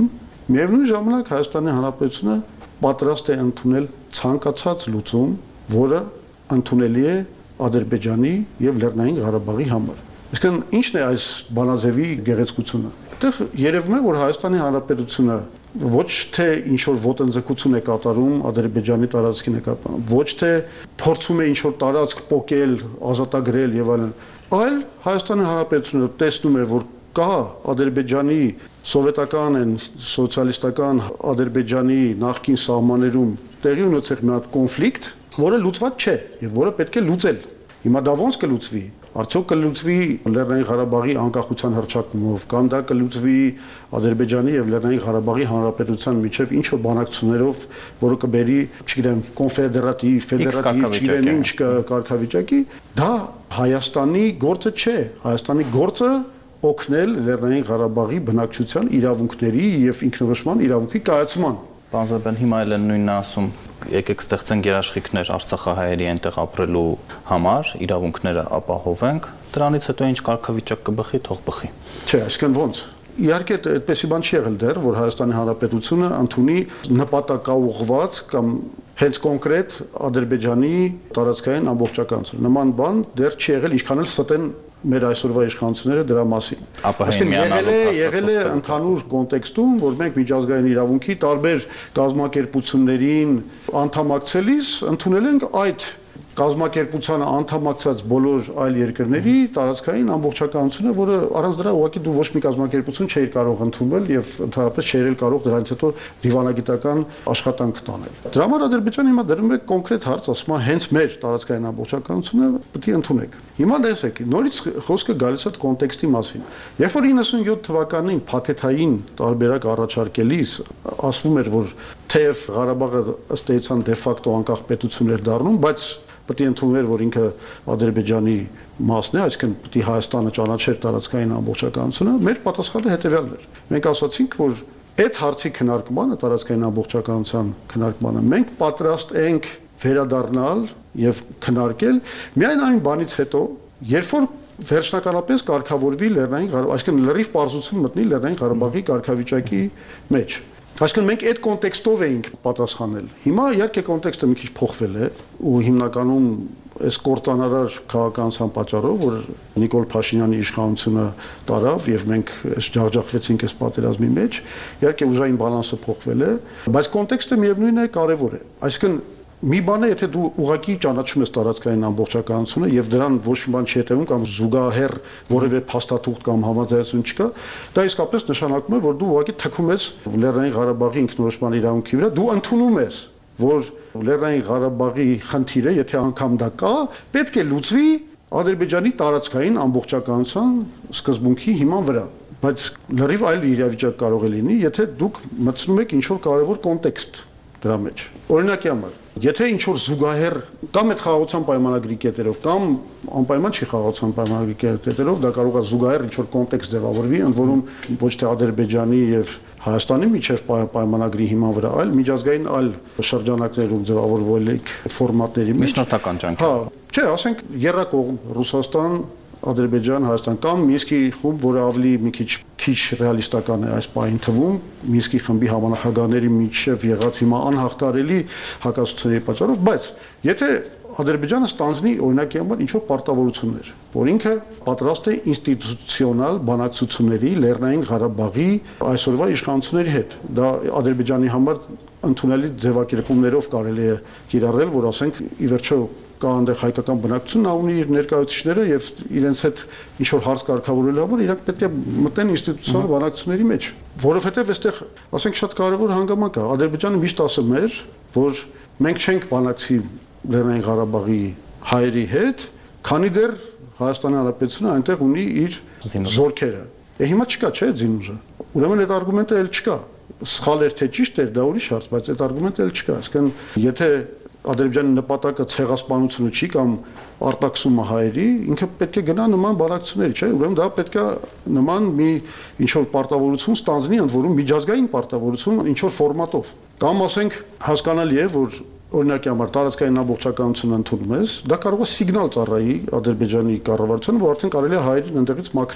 Speaker 12: Միևնույն ժամանակ Հայաստանի Հանրապետությունը պատրաստ է ընդունել ցանկացած լուծում, որը ընդունելի է Ադրբեջանի եւ Լեռնային Ղարաբաղի համար։ Իսկն ինչն է այս բանաձևի գեղեցկությունը։ Այդտեղ երևում է, որ Հայաստանի Հանրապետությունը ոչ թե ինչ որ ոտնձգություն է կատարում Ադրբեջանի տարածքի նկատմամբ, ոչ թե փորձում է ինչ որ տարածք պոկել, ազատագրել եւ այլն, այլ Հայաստանի Հանրապետությունը տեսնում է, որ կա Ադրբեջանի սովետական են սոցիալիստական Ադրբեջանի նախկին սահմաններում տեղի ունեցող մի հատ կոնֆլիկտ, որը լուծված չէ եւ որը պետք է լուծել։ Հիմա դա ոնց կլուծվի։ Արդյոք կլուծվի Լեռնային Ղարաբաղի անկախության հռչակումով կամ դա կլուծվի Ադրբեջանի եւ Լեռնային Ղարաբաղի Հանրապետության միջև ինչ որ բանակցություններով, որը կբերի, չգիտեմ, կոնֆեդերատիվ, ֆեդերատիվ, չգիտեմ ինչ կարգավիճակի, դա Հայաստանի գործը չէ։ Հայաստանի գործը օգնել Լեռնային Ղարաբաղի բնակչության իրավունքների եւ ինքնորոշման իրավունքի կայացման։
Speaker 11: Բանզոբեն հիմա էլ են նույնն ասում, եկեք ստեղծենք երաշխիքներ արցախահայերի այնտեղ ապրելու համար, իրավունքները ապահովենք, դրանից հետո ինչ կարգավիճակ կբխի, թող բխի։
Speaker 12: Չէ, այսինքն ոնց։ Իհարկե այդպեսի բան չի եղել դեռ, որ Հայաստանի Հանրապետությունը ընդունի նպատակաուղղված կամ հենց կոնկրետ Ադրբեջանի տարածքային ամբողջականություն։ Նման բան դեռ չի եղել, ինչքան էլ ստեն մեր այսօրվա իշխանությունները դրա մասին։ Այսինքն եղել է եղել է ընդհանուր կոնտեքստում, որ մենք միջազգային իրավունքի տարբեր կազմակերպություններին անդամակցելիս ընդունել ենք այդ կազմակերպությանը անդամակցած բոլոր այլ երկրների տարածքային ամբողջականությունը, որը առանց դրա ուղղակի դու ոչ մի կազմակերպություն չէիր կարող ընդունել եւ ընդհանրապես չէր կարող դրանից հետո դիվանագիտական աշխատանք տանել։ Դրա համար Ադրբեջանը հիմա դրում է կոնկրետ հարց, ասում է հենց մեր տարածքային ամբողջականությունը պետք է ընդունեք։ Հիմա տեսեք, նորից խոսքը գալիս է կոնտեքստի մասին։ Երբ որ իննսունյոթ թվականին փաթեթային տարբերակ առաջարկելիս ասվում էր, որ թեև Ղարաբաղը ըստ էության դե ֆակտո անկախ պետություն էր դառնում, բայց պետք է ընդունվեր, որ ինքը Ադրբեջանի մասն է, այսինքն պետք է Հայաստանը ճանաչեր տարածքային ամբողջականությունը, մեր պատասխանը հետևյալն էր։ Մենք ասացինք, որ այդ հարցի քննարկմանը, տարածքային ամբողջականության քննարկմանը մենք պատրաստ ենք վերադառնալ եւ քննարկել միայն այն բանից հետո, երբ որ վերջնականապես կարգավորվի Լեռնային Ղարաբաղ, այսինքն լրիվ պարզություն մտնի Լեռնային Ղարաբաղի կարգավիճակի մեջ։ Այսինքն մենք այդ կոնտեքստով էինք պատասխանել։ Հիմա իհարկե կոնտեքստը մի քիչ փոխվել է ու հիմնականում այս կորցանարար քաղաքականության պատճառով, որ Նիկոլ Փաշինյանի իշխանությունը տարավ եւ մենք այս ջախջախվեցինք այս պատերազմի մեջ, իհարկե ուժային բալանսը փոխվել է, բայց կոնտեքստը միևնույնն է, կարեւոր է։ Այսինքն մի բան է, եթե դու ուղղակի ճանաչում ես տարածքային ամբողջականությունը եւ դրան ոչ մի բան չի հետեւում կամ զուգահեռ որևէ փաստաթուղթ կամ համաձայնություն չկա, դա իսկապես նշանակում է, որ դու ուղղակի թքում ես Լեռնային Ղարաբաղի ինքնորոշման իրավունքի վրա, դու ընդունում ես, որ Լեռնային Ղարաբաղի խնդիրը, եթե անգամ դա կա, պետք է լուծվի Ադրբեջանի տարածքային ամբողջականության սկզբունքի հիման վրա։ Բայց լրիվ այլ իրավիճակ կարող է լինի, եթե դուք մտցնում եք ինչ-որ կարևոր կոնտեքստ դրա մեջ։ Օրինակի համար, եթե ինչ որ զուգահեռ կամ այդ խաղաղության պայմանագրի կետերով կամ անպայման չի խաղաղության պայմանագրի կետերով, դա կարող է զուգահեռ ինչ որ կոնտեքստ ձևավորվի, ընդ որում ոչ թե Ադրբեջանի եւ Հայաստանի միջև պայմանագրի հիման վրա, այլ միջազգային այլ շրջանակներում ձևավորվելիք ֆորմատների մեջ
Speaker 11: միջնորդական ջանք։
Speaker 12: Հա, չէ, ասենք երրակողմ Ռուսաստան, Ադրբեջան, Հայաստան կամ Մինսկի խումբ, որը ավելի մի քիչ քիչ ռեալիստական է այս պահին թվում, Մինսկի խմբի համանախագահների միջև եղած հիմա անհաղթարելի հակասությունների պատճառով, բայց եթե Ադրբեջանը ստանձնի օրինակի համար ինչ որ պարտավորություններ, որ ինքը պատրաստ է ինստիտուցիոնալ բանակցությունների Լեռնային Ղարաբաղի այսօրվա իշխանությունների հետ, դա Ադրբեջանի համար ընդունելի ձևակերպումներով կարելի է կիրառել, որ ասենք ի վերջո կա այնտեղ հայկական բնակչություն, նա ունի իր ներկայացուցիչները եւ իրենց հետ ինչ որ հարց կարգավորելու համար իրանք պետք է մտնեն ինստիտուցիոնալ բանակցությունների մեջ, որովհետեւ այստեղ, ասենք, շատ կարեւոր հանգամանք կա։ Ադրբեջանը միշտ ասում էր, որ մենք չենք բանակցի Լեռնային Ղարաբաղի հայերի հետ, քանի դեռ Հայաստանի Հանրապետությունը այնտեղ ունի իր զորքերը։ Է հիմա չկա, չէ՞, զինուժը։ Ուրեմն այդ արգումենտը էլ չկա։ Սխալ էր թե ճիշտ էր, դա ուրիշ հարց, բայց այդ արգումենտը էլ չկա։ Այսինքն, եթե Ադրբեջանի նպատակը ցեղասպանությունը չի կամ արտաքսումը հայերի, ինքը պետք է գնա նման բանակցությունների, չէ՞, ուրեմն դա պետք է նման մի ինչ որ պարտավորություն ստանձնի, ընդ որում միջազգային պարտավորություն ինչ որ ֆորմատով։ Կամ ասենք հասկանալի է, որ օրինակի համար տարածքային ամբողջականությունը ընդունում ես, դա կարող է սիգնալ ծառայի Ադրբեջանի կառավարությանը, որ արդեն կարելի է հայերին ընդեղից մաքրել։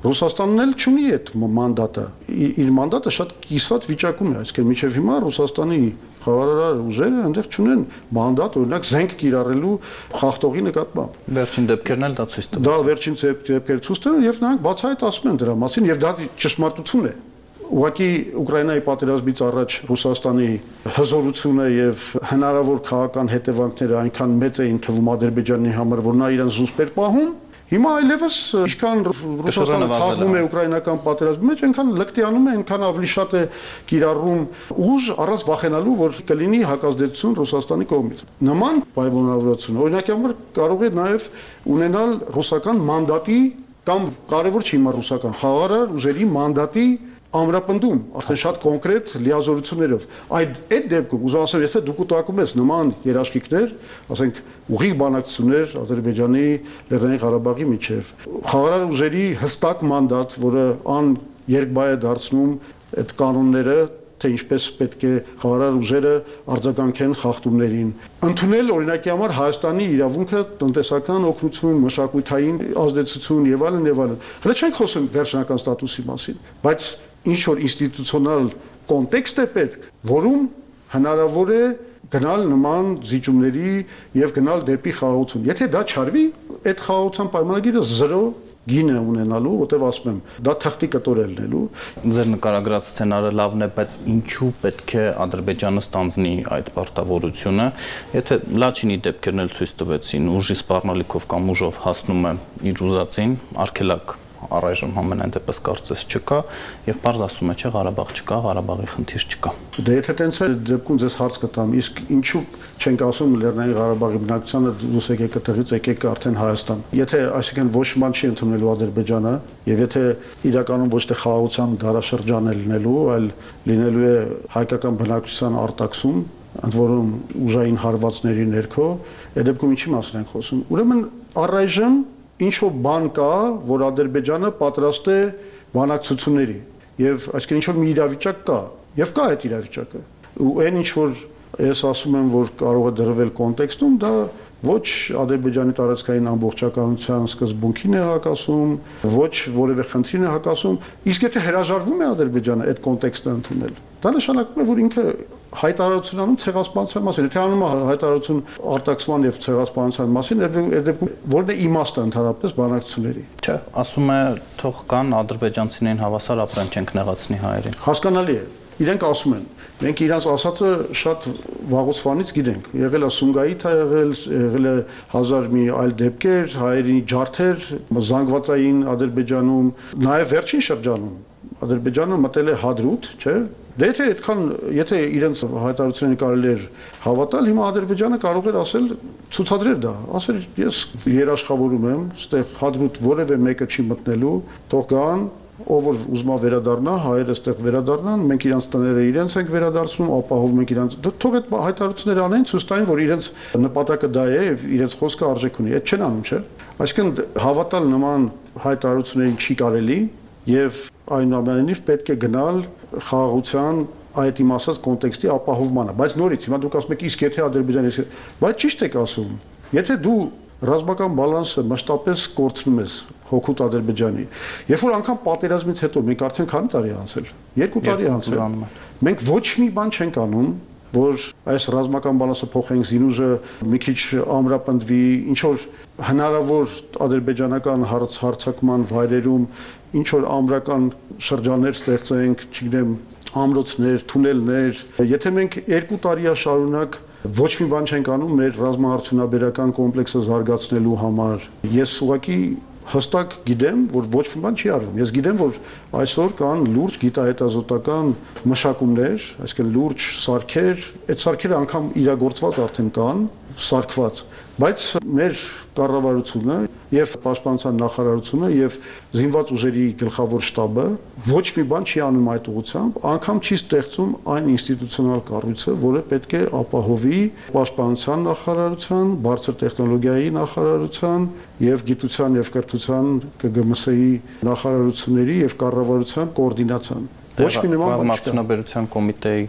Speaker 12: Ռուսաստանն էլ չունի այդ մանդատը։ Իր մանդատը շատ կիսատ վիճակում է, այսինքն մինչև հիմա Ռուսաստանի խաղաղարար ուժերը այնտեղ չունեն մանդատ, օրինակ զենք կիրառելու խախտողի նկատմամբ։
Speaker 11: Վերջին դեպքերն էլ դա ցույց տվեցին։
Speaker 12: Դա վերջին դեպքերը ցույց տվեցին եւ նրանք բացահայտ ասում են դրա մասին եւ դա ճշմարտություն է։ Ուղղակի Ուկրաինայի պատերազմից առաջ Ռուսաստանի հզորությունը եւ հնարավոր քաղաքական հետևանքները այնքան մեծ էին թվում Ադրբեջանի համար, որ նա իրեն զուսպ էր պահում։ Հիմա այլևս ինչքան Ռուսաստանը խաղում է ուկրաինական պատերազմի մեջ, այնքան լկտիանում է, այնքան ավելի շատ է կիրառում ուժ առանց վախենալու, որ կլինի հակազդեցություն Ռուսաստանի կողմից։ Նման պայմանավորվածություն օրինակի համար կարող է նաև ունենալ ռուսական մանդատի կամ կարևոր չի հիմա ռուսական խաղաղարար ուժերի մանդատի ամրապնդում, արդեն շատ կոնկրետ լիազորություններով։ Այդ այդ դեպքում ուզում ասեմ, եթե դուք ուտակում ես նման երաշխիքներ, ասենք ուղիղ բանակցություններ Ադրբեջանի Լեռնային Ղարաբաղի միջև, խաղաղարար ուժերի հստակ մանդատ, որը ան երկբայ է դարձնում այդ կանոնները, թե ինչպես պետք է խաղաղարար ուժերը արձագանքեն խախտումներին։ Ընդունել օրինակի համար Հայաստանի իրավունքը տնտեսական օգնություն, մշակութային ազդեցություն եւ այլն եւ այլն։ Հələ չենք խոսում վերջնական ստատուսի մասին, բայց ինչ որ ինստիտուցիոնալ կոնտեքստ է պետք, որում հնարավոր է գնալ նման զիջումների եւ գնալ դեպի խաղաղություն։ Եթե դա չարվի, այդ խաղաղության պայմանագիրը զրո գին է ունենալու, որտեվ ասում եմ, դա թղթի կտոր է լինելու։
Speaker 11: Ձեր նկարագրած սցենարը լավն է, բայց ինչու պետք է Ադրբեջանը ստանձնի այդ պարտավորությունը, եթե Լաչինի դեպքերն էլ ցույց տվեցին, ուժի սպառնալիքով կամ ուժով հասնում է իր ուզածին, արգելակ առայժմ ամենայն դեպս կարծես չկա եւ բարձ ասում է, չէ, Ղարաբաղ չկա, Ղարաբաղի խնդիր չկա։
Speaker 12: Դե եթե տենց է, դեպքում ձեզ հարց կտամ, իսկ ինչու չենք ասում Լեռնային Ղարաբաղի բնակչությանը դուս եկեք այդտեղից եկեք արդեն Հայաստան։ Եթե այսինքն ոչ ման չի ընդունելու Ադրբեջանը եւ եթե իրականում ոչ թե խաղաղության դարաշրջան է լինելու, այլ լինելու է հայկական բնակչության արտաքսում, ընդ որում ուժային հարվածների ներքո, այդ դեպքում ինչի մասին ենք խոսում։ Ուրեմն առայժմ ինչ-որ բան կա, որ Ադրբեջանը պատրաստ է բանակցությունների եւ այսինքն ինչ-որ մի իրավիճակ կա եւ կա այդ իրավիճակը ու այն ինչ-որ ես ասում եմ, որ կարող է դրվել կոնտեքստում, դա ոչ Ադրբեջանի տարածքային ամբողջականության սկզբունքին է հակասում, ոչ որևէ խնդրին է հակասում, իսկ եթե հրաժարվում է Ադրբեջանը այդ կոնտեքստը ընդունել, դա նշանակում է, որ ինքը հայտարարություն անում ցեղասպանության մասին, եթե անում է հայտարարություն արտաքսման եւ ցեղասպանության մասին, այդ դեպքում որն է իմաստը ընդհանրապես բանակցությունների։
Speaker 11: Չէ, ասում է թող կան ադրբեջանցիներին հավասար ապրեն, չենք նեղացնի հայերին։
Speaker 12: Հասկանալի է։ Իրենք ասում են, մենք իրանց ասածը շատ վաղուցվանից գիտենք։ Եղել է Սումգայիթ, եղել, եղել է հազար մի այլ դեպքեր, հայերի ջարդեր, զանգվածային Ադրբեջանում, նաեւ վերջին շրջանում Ադրբեջանը մտել է Հադրութ, չէ՞։ Դե եթե այդքան, եթե իրենց հայտարարություններին կարելի էր հավատալ, հիմա Ադրբեջանը կարող էր ասել, ցուցադրել դա, ասել ես երաշխավորում եմ, այստեղ Հադրութ որևէ մեկը չի մտնելու, թող գան, ով որ ուզում է վերադառնա, հայերը այստեղ վերադառնան, մենք իրանց տները իրենց ենք վերադարձնում, ապահովում ենք իրանց, թող այդ հայտարարությունները անեն, ցույց տային, որ իրենց նպատակը դա է եւ իրենց խոսքը արժեք ունի, այդ չեն անում, չէ՞։ Այսինքն հավատալ նման հայտարարություններին չի կարելի եւ այնուամենայնիվ պետք է գնալ խաղաղության այդ իմ ասած կոնտեքստի ապահովմանը, բայց նորից հիմա դուք ասում եք իսկ եթե Ադրբեջանը, բայց ճիշտ եք ասում, եթե դու ռազմական բալանսը մշտապես կորցնում ես հօգուտ Ադրբեջանի, երբ որ անգամ պատերազմից հետո մենք արդեն քանի տարի անցել, երկու տարի անցել, մենք ոչ մի բան չենք անում, որ այս ռազմական բալանսը փոխենք, զինուժը մի քիչ ամրապնդվի, ինչ որ հնարավոր ադրբեջանական հարցակման վայրերում ինչ որ ամրական շրջաններ ստեղծենք, չգիտեմ, ամրոցներ, թունելներ, եթե մենք երկու տարի շարունակ ոչ մի բան չենք անում մեր ռազմաարդյունաբերական կոմպլեքսը զարգացնելու համար, ես ուղղակի հստակ գիտեմ, որ ոչ մի բան չի արվում։ Ես գիտեմ, որ այսօր կան լուրջ գիտահետազոտական մշակումներ, այսինքն լուրջ սարքեր, այդ սարքերը անգամ իրագործված արդեն կան, սարքված, բայց մեր կառավարությունը եւ պաշտպանության նախարարությունը եւ զինված ուժերի գլխավոր շտաբը ոչ մի բան չի անում այդ ուղղությամբ, անգամ չի ստեղծում այն ինստիտուցիոնալ կառույցը, որը պետք է ապահովի պաշտպանության նախարարության, բարձր տեխնոլոգիայի նախարարության եւ գիտության եւ կրթության K G M S-ի նախարարությունների եւ կառավարության կոորդինացիան։ Ոչ մի նման բան չկա։
Speaker 11: Ռազմավարության կոմիտեի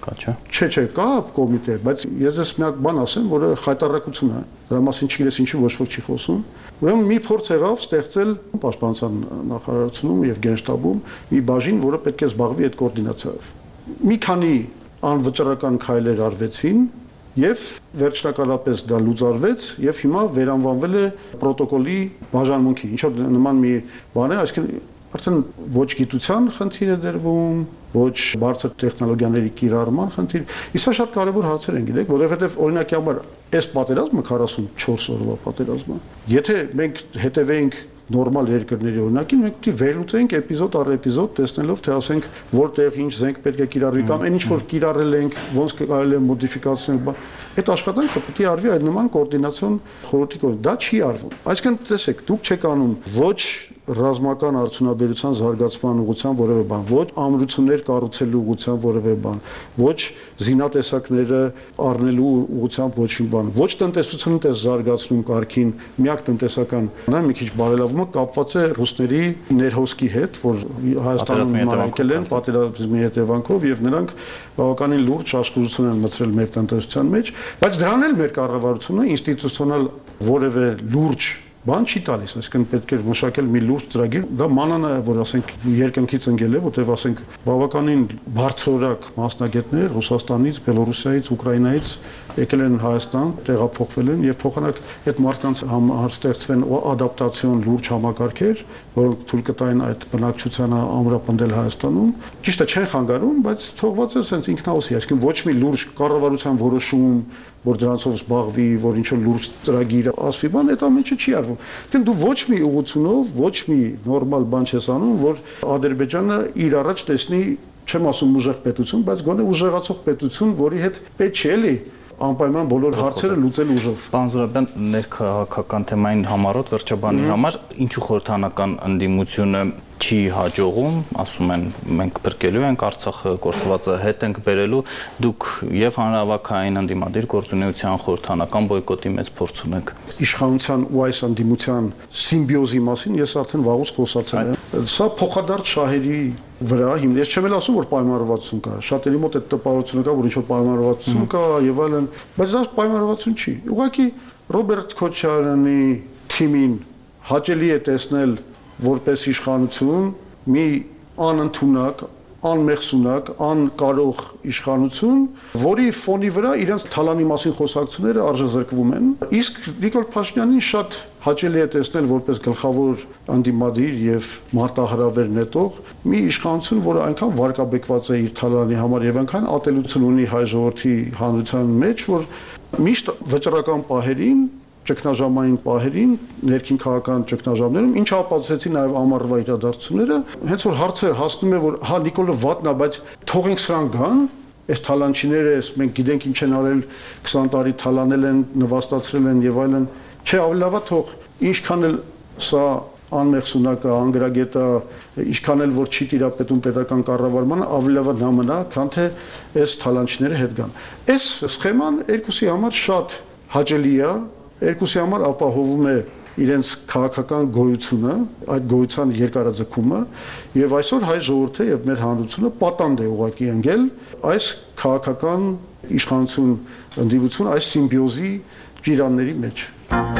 Speaker 11: կա, չէ։
Speaker 12: Չէ, չէ, կա կոմիտե, բայց ես ես մի հատ բան ասեմ, որը խայտարակություն է։ Դրա մասին չգիտես ինչու ոչ ոք չի խոսում։ Ուրեմն մի փորձ եղավ ստեղծել պաշտպանության նախարարությունում եւ գենշտաբում մի բաժին, որը պետք է զբաղվի այդ կոորդինացիայով։ Մի քանի անվճռական քայլեր արվեցին եւ վերջնականապես դա լուծարվեց եւ հիմա վերանվանվել է պրոտոկոլի բաժանմունքի։ Ինչ որ նման մի բան է, այսինքն արդեն ոչ գիտության խնդիր է դրվում, ոչ բարձր տեխնոլոգիաների կիրառման խնդիր։ Իսկ շատ կարևոր հարցեր են, գիտեք, որովհետեւ օրինակի համար այս պատերազմը քառասունչորս օրվա պատերազմը, եթե մենք հետևեինք նորմալ երկրների օրինակին, մենք պիտի վերլուծենք էպիզոդ առ էպիզոդ, տեսնելով թե ասենք որտեղ ինչ զենք պետք է կիրառվի կամ այն ինչ որ կիրառել ենք, ոնց կարելի է մոդիֆիկացնել, այդ աշխատանքը պիտի արվի այդ նման կոորդինացիոն խորհրդի կողմից։ Դա չի արվում։ Այսինքն տեսեք, դուք չեք անում ոչ ռազմական արդյունաբերության զարգացման ուղղությամբ որևէ բան, ոչ ամրություններ կառուցելու ուղղությամբ որևէ բան, ոչ զինատեսակները առնելու ուղղությամբ ոչ մի բան, ոչ տնտեսությունն է զարգացնում կարգին, միակ տնտեսական նա մի քիչ բարելավումը կապված է ռուսների ներհոսքի հետ, որ Հայաստանում եկել են պատերազմի հետևանքով եւ նրանք բավականին լուրջ աշխուժություն են մտցրել մեր տնտեսության մեջ, բայց դրան էլ մեր կառավարությունը ինստիտուցիոնալ որևէ լուրջ բան չի տալիս, այսինքն պետք է մշակել մի լուրջ ծրագիր, դա մանանա է, որ ասենք երկնքից ընկել է, որտեղ ասենք բավականին բարձրորակ մասնագետներ Ռուսաստանից, Բելոռուսիայից, Ուկրաինայից եկել են Հայաստան, տեղափոխվել են եւ փոխանակ այդ մարդկանց համար ստեղծվեն ադապտացիոն լուրջ համակարգեր, որոնք թույլ կտային այդ բնակչությանը ամրապնդել Հայաստանում։ Ճիշտ է, չեն խանգարում, բայց թողված է sense ինքնաոսի, այսինքն ոչ մի լուրջ կառավարության որոշում, որ դրանցով զբաղվի, որ ինչ-որ լուրջ ծրագիր ասվի, բան այդ ամենը չի արվում։ Դեն դու ոչ մի ուղղությունով, ոչ մի նորմալ բան չես անում, որ Ադրբեջանը իր առաջ տեսնի, չեմ ասում ուժեղ պետություն, բայց գոնե ուժեղացող պետություն, որի հետ պետք չէ էլի անպայման բոլոր հարցերը լուծել ուժով։
Speaker 11: Պարոն Զուրաբյան, ներքաղաքական թեմային համառոտ վերջաբանի համար ինչու խորհրդանական ընդդիմությունը չի հաջողում, ասում են մենք բրկելու ենք Արցախը, կորսվածը հետ ենք բերելու, դուք եւ հանրահավաքային ընդդիմադիր գործունեության խորհրդանական բոյկոտի մեծ փորձ ունեք։
Speaker 12: Իշխանության ու այս ընդդիմության սիմբիոզի մասին ես արդեն վաղուց խոսացել եմ։ Սա փոխադարձ շահերի վրա հիմն ես չեմ էլ ասում որ պայմանավորվածություն կա, շատերի մոտ այդ տպավորությունը կա, որ ինչ որ պայմանավորվածություն կա եւ այլն, բայց դա պայմանավորվածություն չի։ Ուղղակի Ռոբերտ Քոչարյանի թիմին հաճելի է տեսնել որպես իշխանություն մի անընդունակ, անմեղսունակ, անկարող իշխանություն, որի ֆոնի վրա իրենց թալանի մասին խոսակցությունները արժեզրկվում են, իսկ Նիկոլ Փաշինյանին շատ հաճելի է տեսնել որպես գլխավոր ընդդիմադիր եւ մարտահրավեր նետող մի իշխանություն, որը այնքան վարկաբեկված է իր թալանի համար եւ այնքան ատելություն ունի հայ ժողովրդի հանրության մեջ, որ միշտ վճռական պահերին ճգնաժամային պահերին, ներքին քաղաքական ճգնաժամներում, ինչ ապացուցեցի նաև ամառվա իրադարձությունները, հենց որ հարցը հասնում է, որ հա Նիկոլը վատն է, բայց թողենք սրան գան, այս թալանչիները, այս մենք գիտենք ինչ են արել, քսան տարի թալանել են, նվաստացրել են եւ այլն, չէ, ավելի լավ է թող, ինչքան էլ սա անմեղսունակը, անգրագետը, ինչքան էլ որ չի տիրապետում պետական կառավարմանը, ավելի լավ է նա մնա, քան թե այս թալանչիները հետ գան։ Այս սխեման երկուսի համար շատ հաճելի է, երկուսի համար ապահովում է իրենց քաղաքական գոյությունը, այդ գոյության երկարաձգումը եւ այսօր հայ ժողովուրդը եւ մեր հանրությունը պատանդ է ուղղակի ընկել այս քաղաքական իշխանություն ընդդիմություն այս սիմբիոզի ճիրանների մեջ։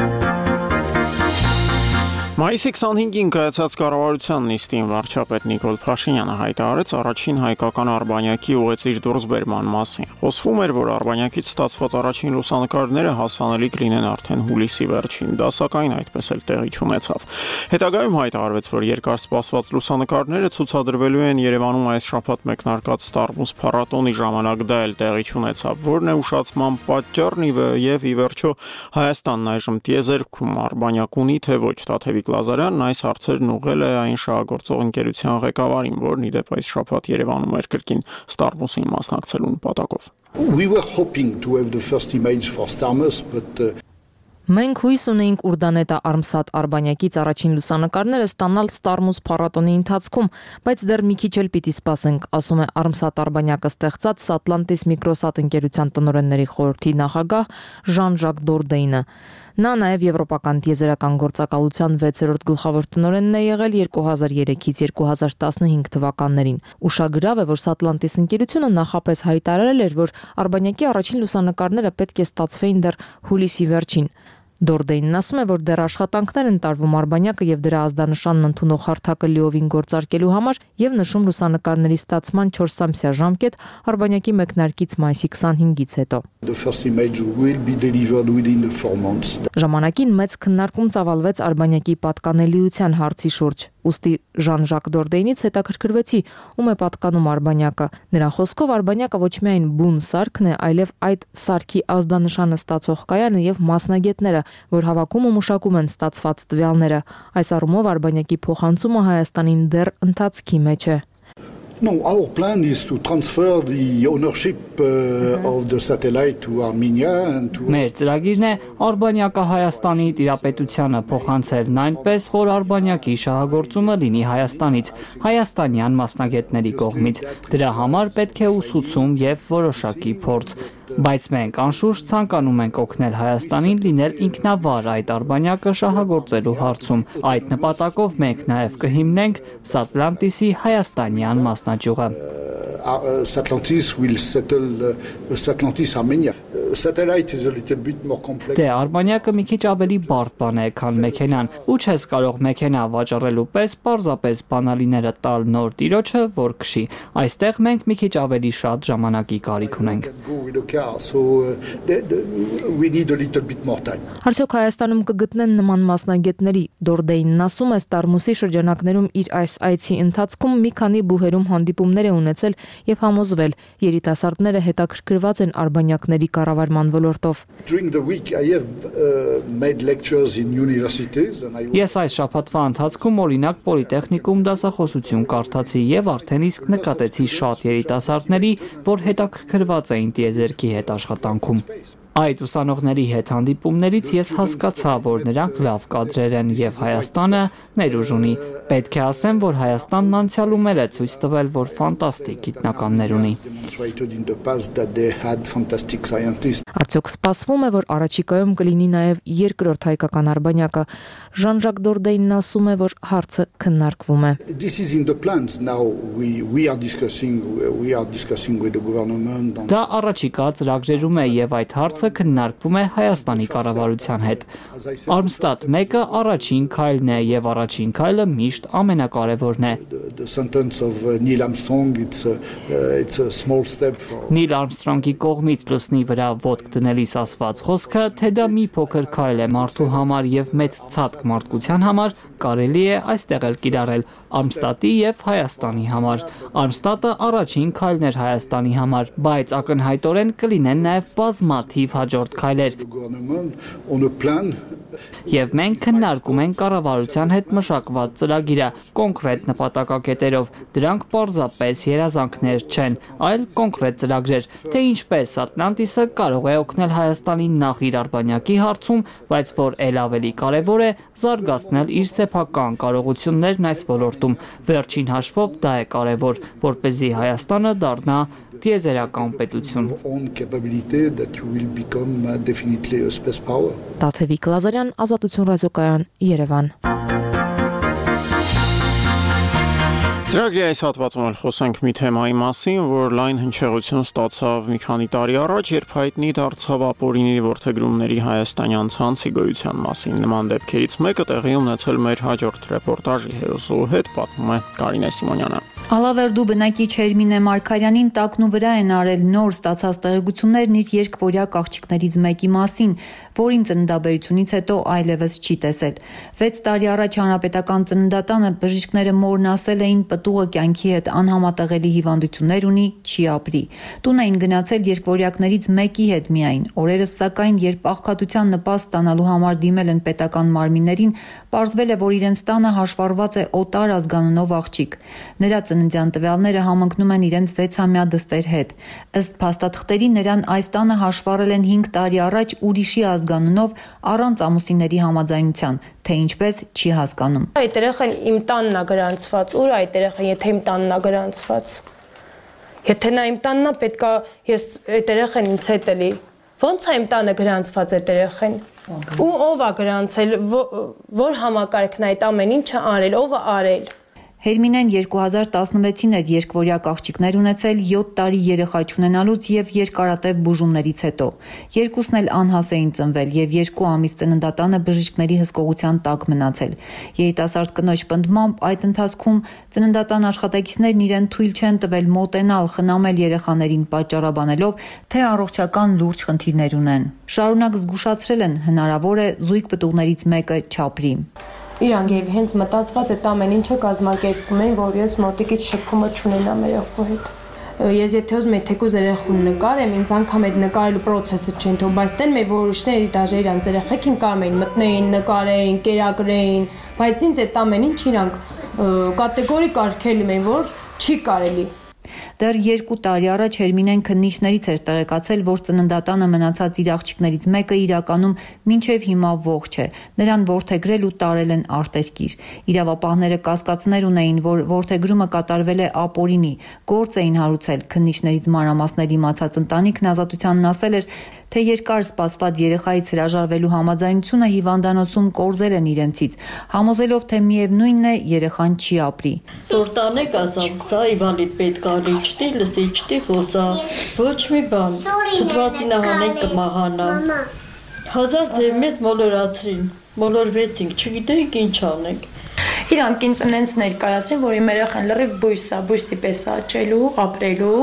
Speaker 1: Մայիսի քսանհինգին կայացած կառավարության նիստին վարչապետ Նիկոլ Փաշինյանը հայտարարեց առաջին հայկական արբանյակի ուղեցիր դուրսբերման մասին։ Խոսվում էր, որ արբանյակից ստացված առաջին լուսանկարները հասանելիք լինեն արդեն հուլիսի վերջին, դա սակայն այդպես էլ տեղի չունեցավ։ Հետագայում հայտարարվեց, որ երկար սպասված լուսանկարները ցուցադրվելու են Երևանում այս շաբաթ մեկնարկած Ստարմուս փառատոնի ժամանակ, դա էլ տեղի չունեցավ, որն է ուշացման պատճառն եւ ի վերջո Հայաստանն այժմ տիեզերքում արբանյակ ունի, թե ոչ, Տաթևիկ Լազարյանն այս հարցերն ուղղել է այն շահագործող ընկերության ղեկավարին, որն ի դեպ այս շաբաթ Երևանում էր կրկին Ստարմուսին մասնակցելու նպատակով։
Speaker 13: We were hoping to have the first image for Starmus, but uh...
Speaker 14: Մենք հույս ունեինք Ուրդանետա Արմսատ արբանյակից առաջին լուսանկարները ստանալ Ստարմուս փառատոնի ընթացքում, բայց դեռ մի քիչ էլ պիտի սպասենք, ասում է Արմսատ արբանյակը ստեղծած Սատլանտիս Միկրոսատ ընկերության տնօրենների խորհրդի նախագահ Ժան-Ժակ Դորդեյնը։ Նա նաև եվրոպական տիեզերական գործակալության վեցերորդ գլխավոր տնօրենն է եղել երկու հազար երեքից երկու հազար տասնհինգ թվականներին։ Ուշագրավ է, որ Satlantis ընկերությունը նախապես հայտարարել էր, որ Արբանյակի առաջին լուսանկարները պետք է ստացվեին դեռ հուլիսի վերջին։ Դորդեյնն ասում է, որ դեռ աշխատանքներ են տարվում Արբանյակը եւ դրա ազդանշանն ընդունող հարթակը լիովին գործարկելու համար եւ նշում լուսանկարների ստացման չորսամսյա ժամկետ Արբանյակի մեկնարկից մայիսի քսանհինգից հետո։ Ժամանակին մեծ քննարկում ծավալվեց Արբանյակի պատկանելիության հարցի շուրջ։ Ուստի Ժան-Ժակ Դորդեյնից հետաքրքրվեցի, ում է պատկանում Արբանյակը։ Նրա խոսքով Արբանյակը ոչ միայն բուն սարքն է, այլև այդ սարքի ազդանշանը ստացող կայանը եւ մասնագետները, որ հավաքում ու մշակում են ստացված տվյալները։ Այս առումով Արբանյակի փոխանցումը Հայաստանին դեռ ընթացքի մեջ է։
Speaker 13: No, our plan is to transfer the ownership uh, mm-hmm. of the satellite to Armenia and to
Speaker 9: Մեր ծրագիրն է Արբանյակը Հայաստանի տիրապետությանը փոխանցելն այնպես, որ Արբանյակի շահագործումը լինի Հայաստանից, հայաստանյան մասնագետների կողմից։ Դրա համար պետք է ուսուցում եւ որոշակի փորձ, բայց մենք անշուշտ ցանկանում ենք օգնել Հայաստանին լինել ինքնավար այդ Արբանյակը շահագործելու հարցում։ Այդ նպատակով մենք նաեւ կհիմնենք Satlantis-ի հայաստանյան մասնաճյուղը։
Speaker 13: Satlantis will settle uh, Satlantis Armenia. Uh, satellite is a little bit more complex.
Speaker 9: Դե Արբանյակը մի քիչ ավելի բարդ բան է, քան մեքենան։ Ու չես կարող մեքենա վաճառելու պես պարզապես բանալիները տալ նոր տիրոջը, որ քշի։ Այստեղ մենք մի քիչ ավելի շատ ժամանակի կարիք ունենք։
Speaker 14: Արդյոք Հայաստանում կգտնեն նման մասնագետների։ Դորդեյնն ասում է, Ստարմուսի շրջանակներում իր այս այցի ընթացքում մի քանի բուհերում հանդիպումներ է ունեցել եւ համոզվել, երիտասարդները հետաքրքրված են արբանյակների կառավարման ոլորտով։
Speaker 9: Ես այս շաբաթվա ընթացքում օրինակ պոլիտեխնիկում դասախոսություն կարդացի եւ արդեն իսկ նկատեցի շատ երիտասարդների, որ հետաքրքրված էին տիեզերքի հետ աշխատանքում։ Այդ ուսանողների հետ հանդիպումներից ես հասկացա, որ նրանք լավ կադրեր են եւ Հայաստանը ներուժ ունի։ Պետք է ասեմ, որ Հայաստանն անցյալում էլ է ցույց տվել, որ ֆանտաստիկ գիտնականներ ունի։
Speaker 14: Արդյոք սպասվում է, որ առաջիկայում կլինի նաեւ երկրորդ հայկական արբանյակը։ Ժան-Ժակ Դորդեյնն ասում է, որ հարցը քննարկվում է։
Speaker 9: Դա առաջիկա ծրագրերում է եւ այդ հարցը քննարկվում է Հայաստանի կառավարության հետ։ Armstat մեկը առաջին քայլն է եւ առաջին քայլը միշտ ամենակարևորն է։ Նիլ Արմսթրոնգի կողմից լուսնի վրա ոտք դնելիս ասված խոսքը, թե դա մի փոքր քայլ է մարդու համար եւ մեծ ցածկ մարդկության համար, կարելի է այստեղ էլ կիրառել Armstat-ի եւ Հայաստանի համար։ Armstat-ը առաջին քայլն էր Հայաստանի համար, բայց ակնհայտորեն կլինեն նաեւ բազմաթիվ հաջորդ քայլեր։ Եվ մենք քննարկում ենք կառավարության հետ մշակված ծրագիրը կոնկրետ նպատակակետերով։ Դրանք պարզապես երազանքներ չեն, այլ կոնկրետ ծրագրեր, թե ինչպես Atlantis-ը կարող է օգնել Հայաստանին նախ իր արբանյակի հարցում, բայց որ ել ավելի կարևոր է զարգացնել իր սեփական կարողություններն այս ոլորտում։ Վերջին հաշվով դա է կարևոր, որպեսզի Հայաստանը դառնա տիեզերական պետություն։
Speaker 14: Տաթևիկ Լազարյան, Ազատություն ռադիոկայան, Երևան։
Speaker 1: Ծրագրի այս հատվածում էլ խոսենք մի թեմայի մասին, որ լայն հնչեղություն ստացավ մի քանի տարի առաջ, երբ հայտնի դարձավ ապօրինի որդեգրումների հայաստանյան ցանցի գոյության մասին։ Նման դեպքերից մեկը տեղի ունեցել մեր հաջորդ ռեպորտաժի հերոսու հետ, պատմում է Կարինե Սիմոնյանը։
Speaker 5: Ալավերդու բնակիչ Հերմինե Մարգարյանին տակնու վրա են արել նոր ստացած տեղեկություններն իր երկվորյակ աղջիկներից մեկի մասին, որին ծննդաբերությունից հետո այլևս չի տեսել։ վեց տարի առաջ Հանրապետական ծննդատանը բժիշկները մորն ասել էին պտուղը կյանքի հետ անհամատեղելի հիվանդություններ ունի, չի ապրի։ Տուն էին գնացել երկվորյակներից մեկի հետ միայն։ Օրերս սակայն, երբ աղքատության նպաստ ստանալու համար դիմել են պետական մարմիններին, պարզվել է, որ իրենց տանը հաշվառված է օտար ազգանունով աղջիկ։ Նրա ծննդյան տվյալները համընկնում են իրենց վեցամյա դստեր հետ։ Ըստ փաստաթղթերի նրան այս տանը հաշվառել են հինգ տարի առաջ ուրիշի ազգանունով առանց ամուսինների համաձայնության, թե ինչպես չի հասկանում։
Speaker 15: Այդ երեխան իմ տանն է գրանցված, ուր այդ երեխան, եթե իմ տանն է գրանցված։ Եթե նա իմ տանն է, պետք է ես այդ երեխան ինձ հետ էլի։ Ոնց է իմ տանը գրանցված այդ երեխան։ Ու ով է գրանցել, որ համակարգն այդ ամեն ինչը արել, ով է արել։
Speaker 5: Հերմինեն երկու հազար տասնվեցին էր երկվորյակ աղջիկներ ունեցել յոթ տարի երեխա չունենալուց եւ երկարատև բուժումներից հետո։ Երկուսն էլ անհաս էին ծնվել եւ երկու ամիս ծննդատանը բժիշկների հսկողության տակ մնացել։ Երիտասարդ կնոջ պնդմամբ այդ ընթացքում ծննդատան աշխատակիցներն իրեն թույլ չեն տվել մոտենալ, խնամել երեխաներին, պատճառաբանելով, թե առողջական լուրջ խնդիրներ ունեն։ Շարունակ զգուշացրել են, հնարավոր է զույգ պտուղներից մեկը չապրի։
Speaker 15: Իրանք եւ հենց մտածված այդ ամեն ինչը կազմակերպում են, որ ես մոտիկից շփումը չունենամ երախու հետ։ Ես եթե ուզում եմ թեկուզ երախուն նկարեմ, ինձ անգամ այդ նկարելու process-ը չեն թող, բայց տեն մեր որոշները դաժե իրանց երեխեքին կարում էին մտնեին, նկարեին, կերակրեին, բայց ինձ այդ ամեն ինչ իրանք կատեգորիկ արգելում են, որ չի կարելի։
Speaker 5: Դեռ երկու տարի առաջ Հերմինեն քննիչներից էր տեղեկացել, որ ծննդատանը մնացած իր աղջիկներից մեկը իրականում մինչև հիմա ողջ է։ Նրան որդեգրել ու տարել են արտերկիր։ Իրավապահները կասկածներ ունեին, որ որդեգրումը կատարվել է ապօրինի, գործ էին հարուցել։ Քննիչներից մանրամասներ իմացած ընտանիքն ազատությանն ասել էր, թե երկար սպասված երեխայից հրաժարվելու համաձայնությունը հիվանդանոցում կորզել են իրենցից, համոզելով, թե միևնույնն է երեխան չի ապրի։
Speaker 16: Որ տանեք ասամ, սա իվանիդ պետք ալի չտի, լսի չտի, խոսա, ոչ մի բան, թթվածինը հանենք կմահանա։ Հազար ձև մեզ մոլորացրին, մոլորվեցինք, չգիտեինք ինչ անենք։
Speaker 15: Իրանք ինձ ընենց ներկայացին, որ իմ երեխան լրիվ բույս է, բույսի պես աճելու, ապրելու,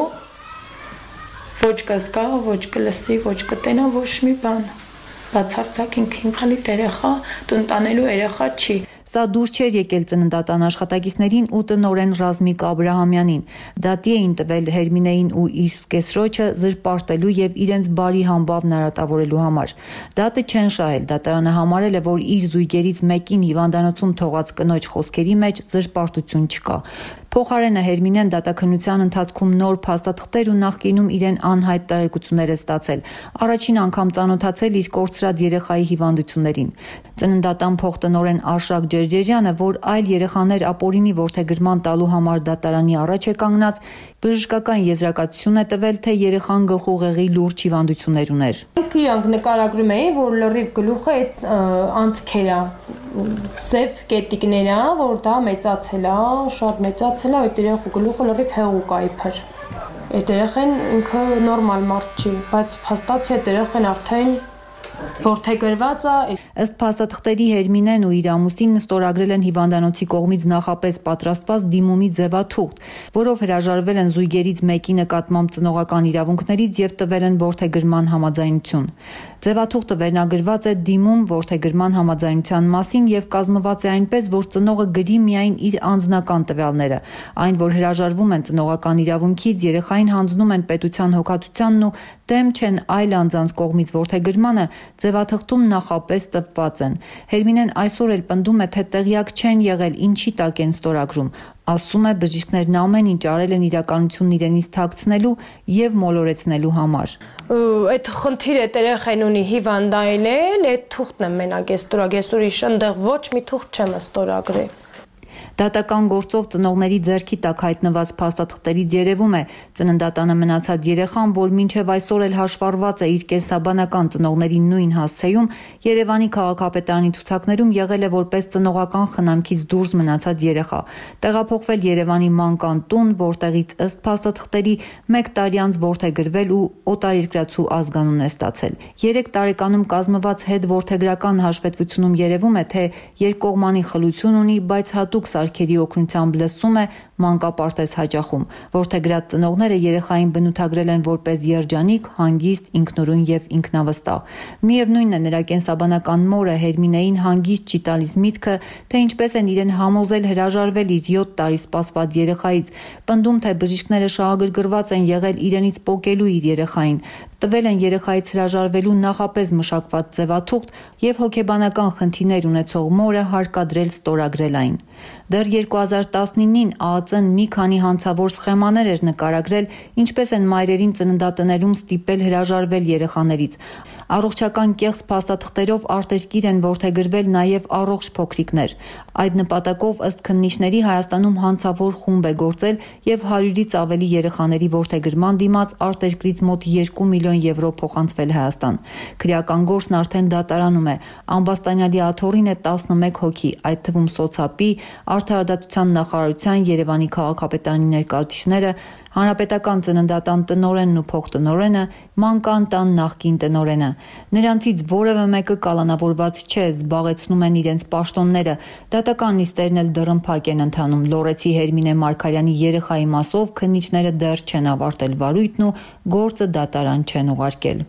Speaker 15: ոչ կզգա, ոչ կլսի, ոչ կտենա, ոչ մի բան։ Բացարձակ ինքը ինքնալիք երեխա, տուն տանելու երեխա չի։
Speaker 5: Սա դուրս չէր եկել ծննդատան աշխատակիցներին ու տնօրեն Ռազմիկ Աբրահամյանին։ Դատի էին տվել Հերմինեին ու իր սկեսրոջը զրպարտելու եւ իրենց բարի համբավն արատավորելու համար։ Դատը չեն շահել, դատարանը համարել է, որ իր զույգերից մեկին հիվանդանոցում թողած կնոջ խոսքերի մեջ զրպարտություն չկա։ Փոխարենը Հերմինեն դատաքննության ընթացքում նոր փաստաթղթեր ու նախկինում իրեն անհայտ տեղեկություններ է ստացել։ Առաջին անգամ ծանոթացել իր կորցրած երեխայի հիվանդություններին։ Ծննդատան փոխտնօրեն Արշակ Ջերջեջյանը, որ այլ երեխաներ ապօրինի որդեգրման տալու համար դատարանի առաջ է կանգնած, բժշկական եզրակացություն է տվել, թե երեխան գլխուղեղի լուրջ հիվանդություններ ուներ։
Speaker 15: Իրանք նկարագրում էին, որ լրիվ գլուխը այդ անցքեր է, սև կետիկներ է, որ դա մեծացել է, շատ մեծացել է, այդ երեխու գլուխը լրիվ հեղուկ է իբր։ Այդ երեխան ինքը նորմալ մարդ չի, բայց փաստացի այդ երեխան արդեն որդեգրված է։
Speaker 5: Ըստ փաստաթղթերի Հերմինեն ու իր ամուսինն ստորագրել են հիվանդանոցի կողմից նախապես պատրաստված դիմումի ձևաթուղթ, որով հրաժարվել են զույգերից մեկի նկատմամբ ծնողական իրավունքներից եւ տվել են որդեգրման համաձայնություն։ Ձևաթուղթը վերնագրված է դիմում որդեգրման համաձայնության մասին եւ կազմված է այնպես, որ ծնողը գրի միայն իր անձնական տվյալները։ Այն, որ հրաժարվում են ծնողական իրավունքից, երեխային հանձնում են պետության հոգատությանն ու դեմ չեն այլ անձանց կողմից որդեգրմանը, ձևաթղթում նախապես տպված են։ Հերմինեն այսօր էլ պնդում է, թե տեղյակ չեն եղել ինչի տակ են ստորագրում։ Ասում է, բժիշկներն ամեն ինչ արել են իրականությունն իրենից թաքցնելու եւ մոլորեցնելու համար։
Speaker 15: Այդ խնդիրը երեխան ունի հիվանդայել, այդ թուղթն եմ մենակ ես ստորագրել, ես ուրիշ ընդեղ ոչ մի թուղթ չեմ ստորագրել։
Speaker 5: Դատական գործով ծնողների ձեռքի տակ հայտնված փաստաթղթերից երևում է, ծննդատանը մնացած երեխան, որ մինչև այսօր էլ հաշվառված է իր կենսաբանական ծնողների նույն հասցեում, Երևանի քաղաքապետարանի ցուցակներում եղել է որպես ծնողական խնամքից դուրս մնացած երեխա, տեղափոխվել Երևանի մանկան տուն, որտեղից ըստ փաստաթղթերի մեկ տարի անց որդեգրվել ու օտարերկրացու ազգանուն է ստացել։ Երեք տարեկանում կազմված հետորդեգրական հաշվետվությունում երևում է, թե երկկողմանի խլություն ունի, բայց հատուկ սարքերի օգնությամբ լսում է, մանկապարտեզ հաճախում։ Որդեգրած ծնողները երեխային բնութագրել են որպես երջանիկ, հանգիստ, ինքնուրույն եւ ինքնավստահ։ Միևնույնն է, նրա կենսաբանական մորը Հերմինեին հանգիստ չի տալիս միտքը, թե ինչպես են իրեն համոզել հրաժարվել իր յոթ տարի սպասված երեխայից, պնդում, թե բժիշկները շահագրգռված են եղել իրենից պոկելու իր երեխային, տվել են երեխայից հրաժարվելու նախապես մշակված ձևաթուղթ եւ հոգեբանական խնդիրներ ունեցող մորը հարկադրել ստորագրել այն։ Դեռ երկու հազար տասնինին ԱԱԾ-ն մի քանի հանցավոր սխեմաներ էր նկարագրել, ինչպես են մայրերին ծննդատներում ստիպել հրաժարվել երեխաներից։ Առողջական կեղծ փաստաթղթերով արտերկիր են որդեգրվել նաև առողջ փոքրիկներ։ Այդ նպատակով ըստ քննիչների Հայաստանում հանցավոր խումբ է գործել եւ հարյուրից ավելի երեխաների որդեգրման դիմաց արտերկրից մոտ երկու միլիոն միլիոն եվրո փոխանցվել Հայաստան։ Քրեական գործն արդեն դատարանում է։ Ամբաստանյալի աթոռին է տասնմեկ հոգի, այդ թվում սոցապի, արդարադատության նախարարության, Երևանի քաղաքապետարանի ներկայացուցիչները, Հանրապետական ծննդատան տնօրենն ու փոխտնօրենը, մանկան տան նախկին տնօրենը։ Նրանցից որևէ մեկը կալանավորված չէ, զբաղեցնում են իրենց պաշտոնները։ Դատական նիստերն էլ դռնփակ են ընթանում։ Լոռեցի Հերմինե Մարգարյանի երեխայի մասով քննիչները դեռ չեն ավարտել վարույթն ու գործը դատարան չեն ուղարկել։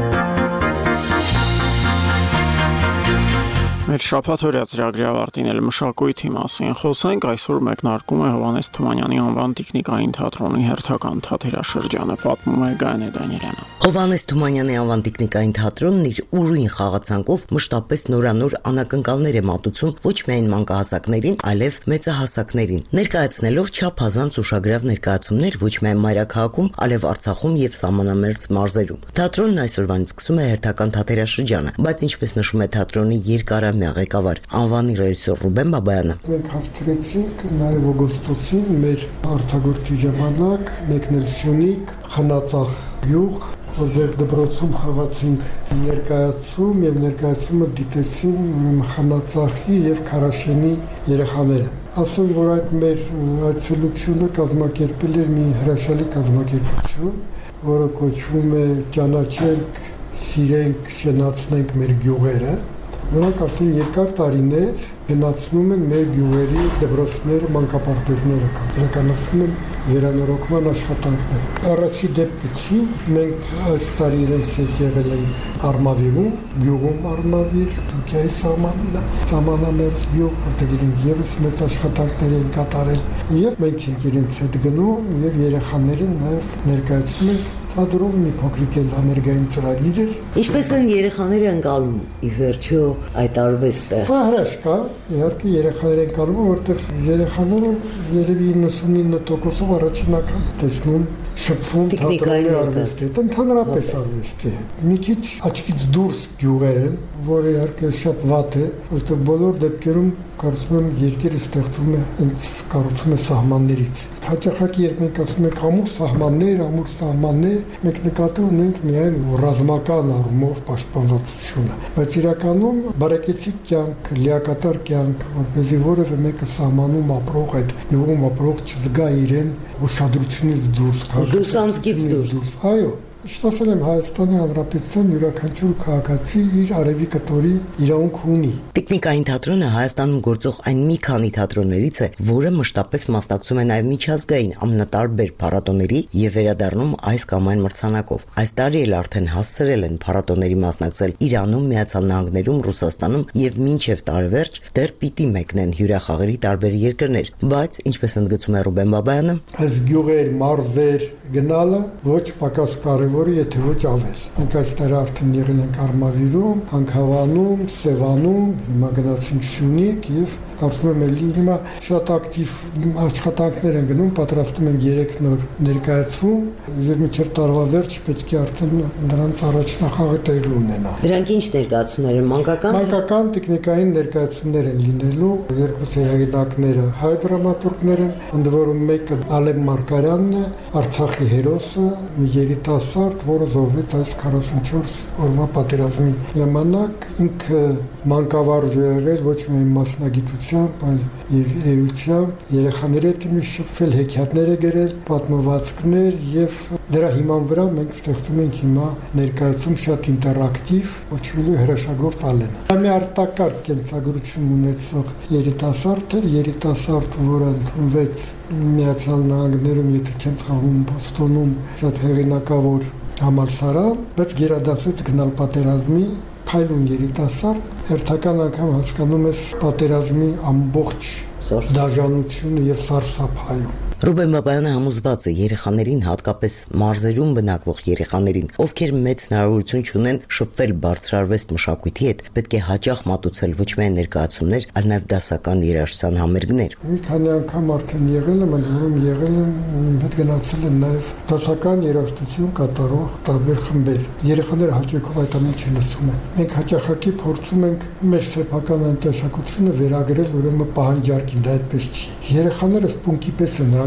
Speaker 1: Մեր շաբաթօրյա ծրագրի ավարտին էլ մշակույթի մասին խոսենք, այսօր մեկնարկում է Հովհաննես Թումանյանի անվան տիկնիկային թատրոնի հերթական թատերաշրջանը, պատմում է Գայանե Դանիելյանը։
Speaker 17: Հովհաննես Թումանյանի անվան տիկնիկային թատրոնն իր ուրույն խաղացանկով մշտապես նորանոր անակնկալներ է մատուցում ոչ միայն մանկահասակներին, այլև մեծահասակներին, ներկայացնելով չափազանց ուշագրավ ներկայացումներ ոչ միայն մայրաքաղաքում, այլև Արցախում եւ սահմանամերձ մարզերում։ Թատրոնն այսօրվանից սկսում է հերթական թատերաշրջանը, բայց ինչպես նշում է թատրոնի երկար ղեկավար անվանի ռեժիսոր Ռուբեն Բաբայանը։
Speaker 18: Մենք հասցրեցինք նաև օգոստոսին մեր արձակուրդի ժամանակ մեկնել Սյունիք, Խնածախ գյուղ, որտեղ դպրոցում խաղացինք ներկայացում եւ ներկայացումը դիտեցին ուրեմն Խնածախի եւ Քարաշենի երեխաները։ Ասեմ, որ այդ մեր այցելությունը կազմակերպել էր մի հրաշալի կազմակերպություն, որը կոչվում է «Ճանաչենք, սիրենք, շնացնենք մեր գյուղերը»։ Նրանք արդեն երկար տարիներ գնացնում են մեր գյուղերի դպրոցները, մանկապարտեզները, իրականացնում են վերանորոգման աշխատանքներ։ Առաջի դեպքից մենք այս տարի իրենց հետ եղել ենք Արմավիրում, գյուղում Արմավիր, Թուրքիայի սահմանին, սահմանամերձ գյուղ, որտեղ իրենք եւս մեծ աշխատանքներ են կատարել, եւ մենք ենք իրենց հետ գնում եւ երեխաներին նաեւ ներկայացնում ենք Թատրոն մի փոքրիկ էլ համերգային ծրագիր էր։
Speaker 17: Ինչպես են երեխաները ընկալում ի վերջո այդ արվեստը։
Speaker 18: Սա հրաշք է, իհարկե երեխաները ընկալում, որտեղ երեխաները երևի իննսունինը տոկոսով առաջին անգամ տեսնում շփվում թատրոնի արվեստի հետ, ընդհանրապես արվեստի հետ։ Մի քիչ աչքից դուրս գյուղեր են, որը իհարկե շատ վատ է, որտեղ բոլոր դեպքերում կարծում եմ երկիրը ստեղծվում է հենց կառուցում է սահմաններից։ Հաճախակի երբ մենք ասում ենք ամուր սահմաններ, ամուր սահմաններ, մենք նկատի ունենք միայն ռազմական առումով պաշտպանվածությունը, բայց իրականում բարեկեցիկ կյանք, լիակատար կյանք, որպեսզի որևէ մեկը սահմանում ապրող այդ գյուղում ապրող չզգա իրեն ուշադրությունից դուրս,
Speaker 17: լուսամսկից դուրս։
Speaker 18: Այո, Շնորհել եմ Հայաստանի Հանրապետության յուրաքանչյուր քաղաքացի իր արևի կտորի իրավունք ունի։
Speaker 17: Տիկնիկային թատրոնը Հայաստանում գործող այն մի քանի թատրոններից է, որը մշտապես մասնակցում է նաև միջազգային ամենատարբեր փառատոների եւ վերադառնում այս կամ այն մրցանակով։ Այս տարի էլ արդեն հասցրել են փառատոների մասնակցել Իրանում, Միացյալ Նահանգներում, Ռուսաստանում եւ մինչեւ տարեվերջ դեռ պիտի մեկնեն հյուրախաղերի տարբեր երկրներ, բայց ինչպես ընդգծում է Ռուբեն Բաբայանը,
Speaker 18: այս գյուղեր, մարզեր գնալը ոչ պակաս կարևոր, եթե ոչ ավել։ Մենք այս տարի արդեն եղել ենք Արմավիրում, Հանքավանում, Սևանում, հիմա գնացինք Սյունիք եւ կարծում եմ էլի հիմա շատ ակտիվ աշխատանքներ են գնում, պատրաստում են երեք նոր ներկայացում եւ մինչեւ տարվա վերջ պետք է արդեն նրանց առաջնախաղը տեղի ունենա։
Speaker 17: Դրանք ինչ ներկայացումներ են, մանկական։
Speaker 18: Մանկական տեխնիկային ներկայացումներ են լինելու, երկուսը հեղինակները հայ դրամատուրգներ են, ընդ որում մեկը Ալեմ Մարգարյանն է, Արցախի հերոսը, մի երիտասարդ, որը զոհվեց այս քառասունչորս օրվա պատերազմի ժամանակ, ինքը մանկավարժ է եղել ոչ միայն մասնագիտությամբ, այլ եւ երեւությամբ, երեխաների հետ մի շփվել, հեքիաթներ է գրել, պատմվածքներ եւ դրա հիման վրա մենք ստեղծում ենք հիմա ներկայացում շատ ինտերակտիվ, ոչվելու հրաշագործ Ալենը։ Դա մի արտակարգ կենսագրություն ունեցող երիտասարդ էր, երիտասարդ, որը ընդունվեց Միացյալ Նահանգներում, եթե չեմ սխալվում, Բոստոնում շատ հեղինակավոր համալսարան, բայց գերադասեց գնալ պատերազմի, փայլուն երիտասարդ, հերթական անգամ հասկանում ես պատերազմի ամբողջ դաժանությունը եւ սարսափայում։
Speaker 17: Ռուբեն Բաբայանը համոզված է երեխաներին, հատկապես մարզերում բնակվող երեխաներին, ովքեր մեծ հնարավորություն չունեն շփվել բարձրարվեստ մշակույթի հետ, պետք է հաճախ մատուցել ոչ միայն ներկայացումներ, այլ նաև դասական երաժշտության համերգներ։
Speaker 18: Մի քանի անգամ արդեն եղել եմ, ընդ որում եղել եմ, հետ գնացել են նաև դասական երաժշտություն կատարող տարբեր խմբեր։ Երեխաները հաճախով այդ ամենը չլսում են։ Մենք հաճախակի փորձում ենք մեր սեփական անտաշակությունը վերագրել ուրեմն պահանջարկին, դա այդպես չի։ Երեխաները սպունկի պես են,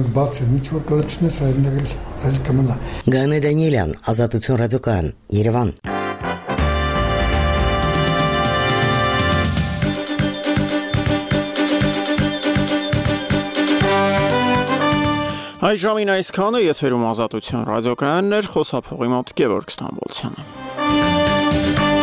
Speaker 18: դրանք բաց են, ինչ որ կլցնես, այլներ այլ կմնա։
Speaker 17: Գանե Դանիելյան, Ազատություն ռադիոկայան, Երևան։
Speaker 1: Այժմին այսքանը, եթերում Ազատություն ռադիոկայանն էր, խոսափողի մոտ Գևորգ Ստամբոլցյանը։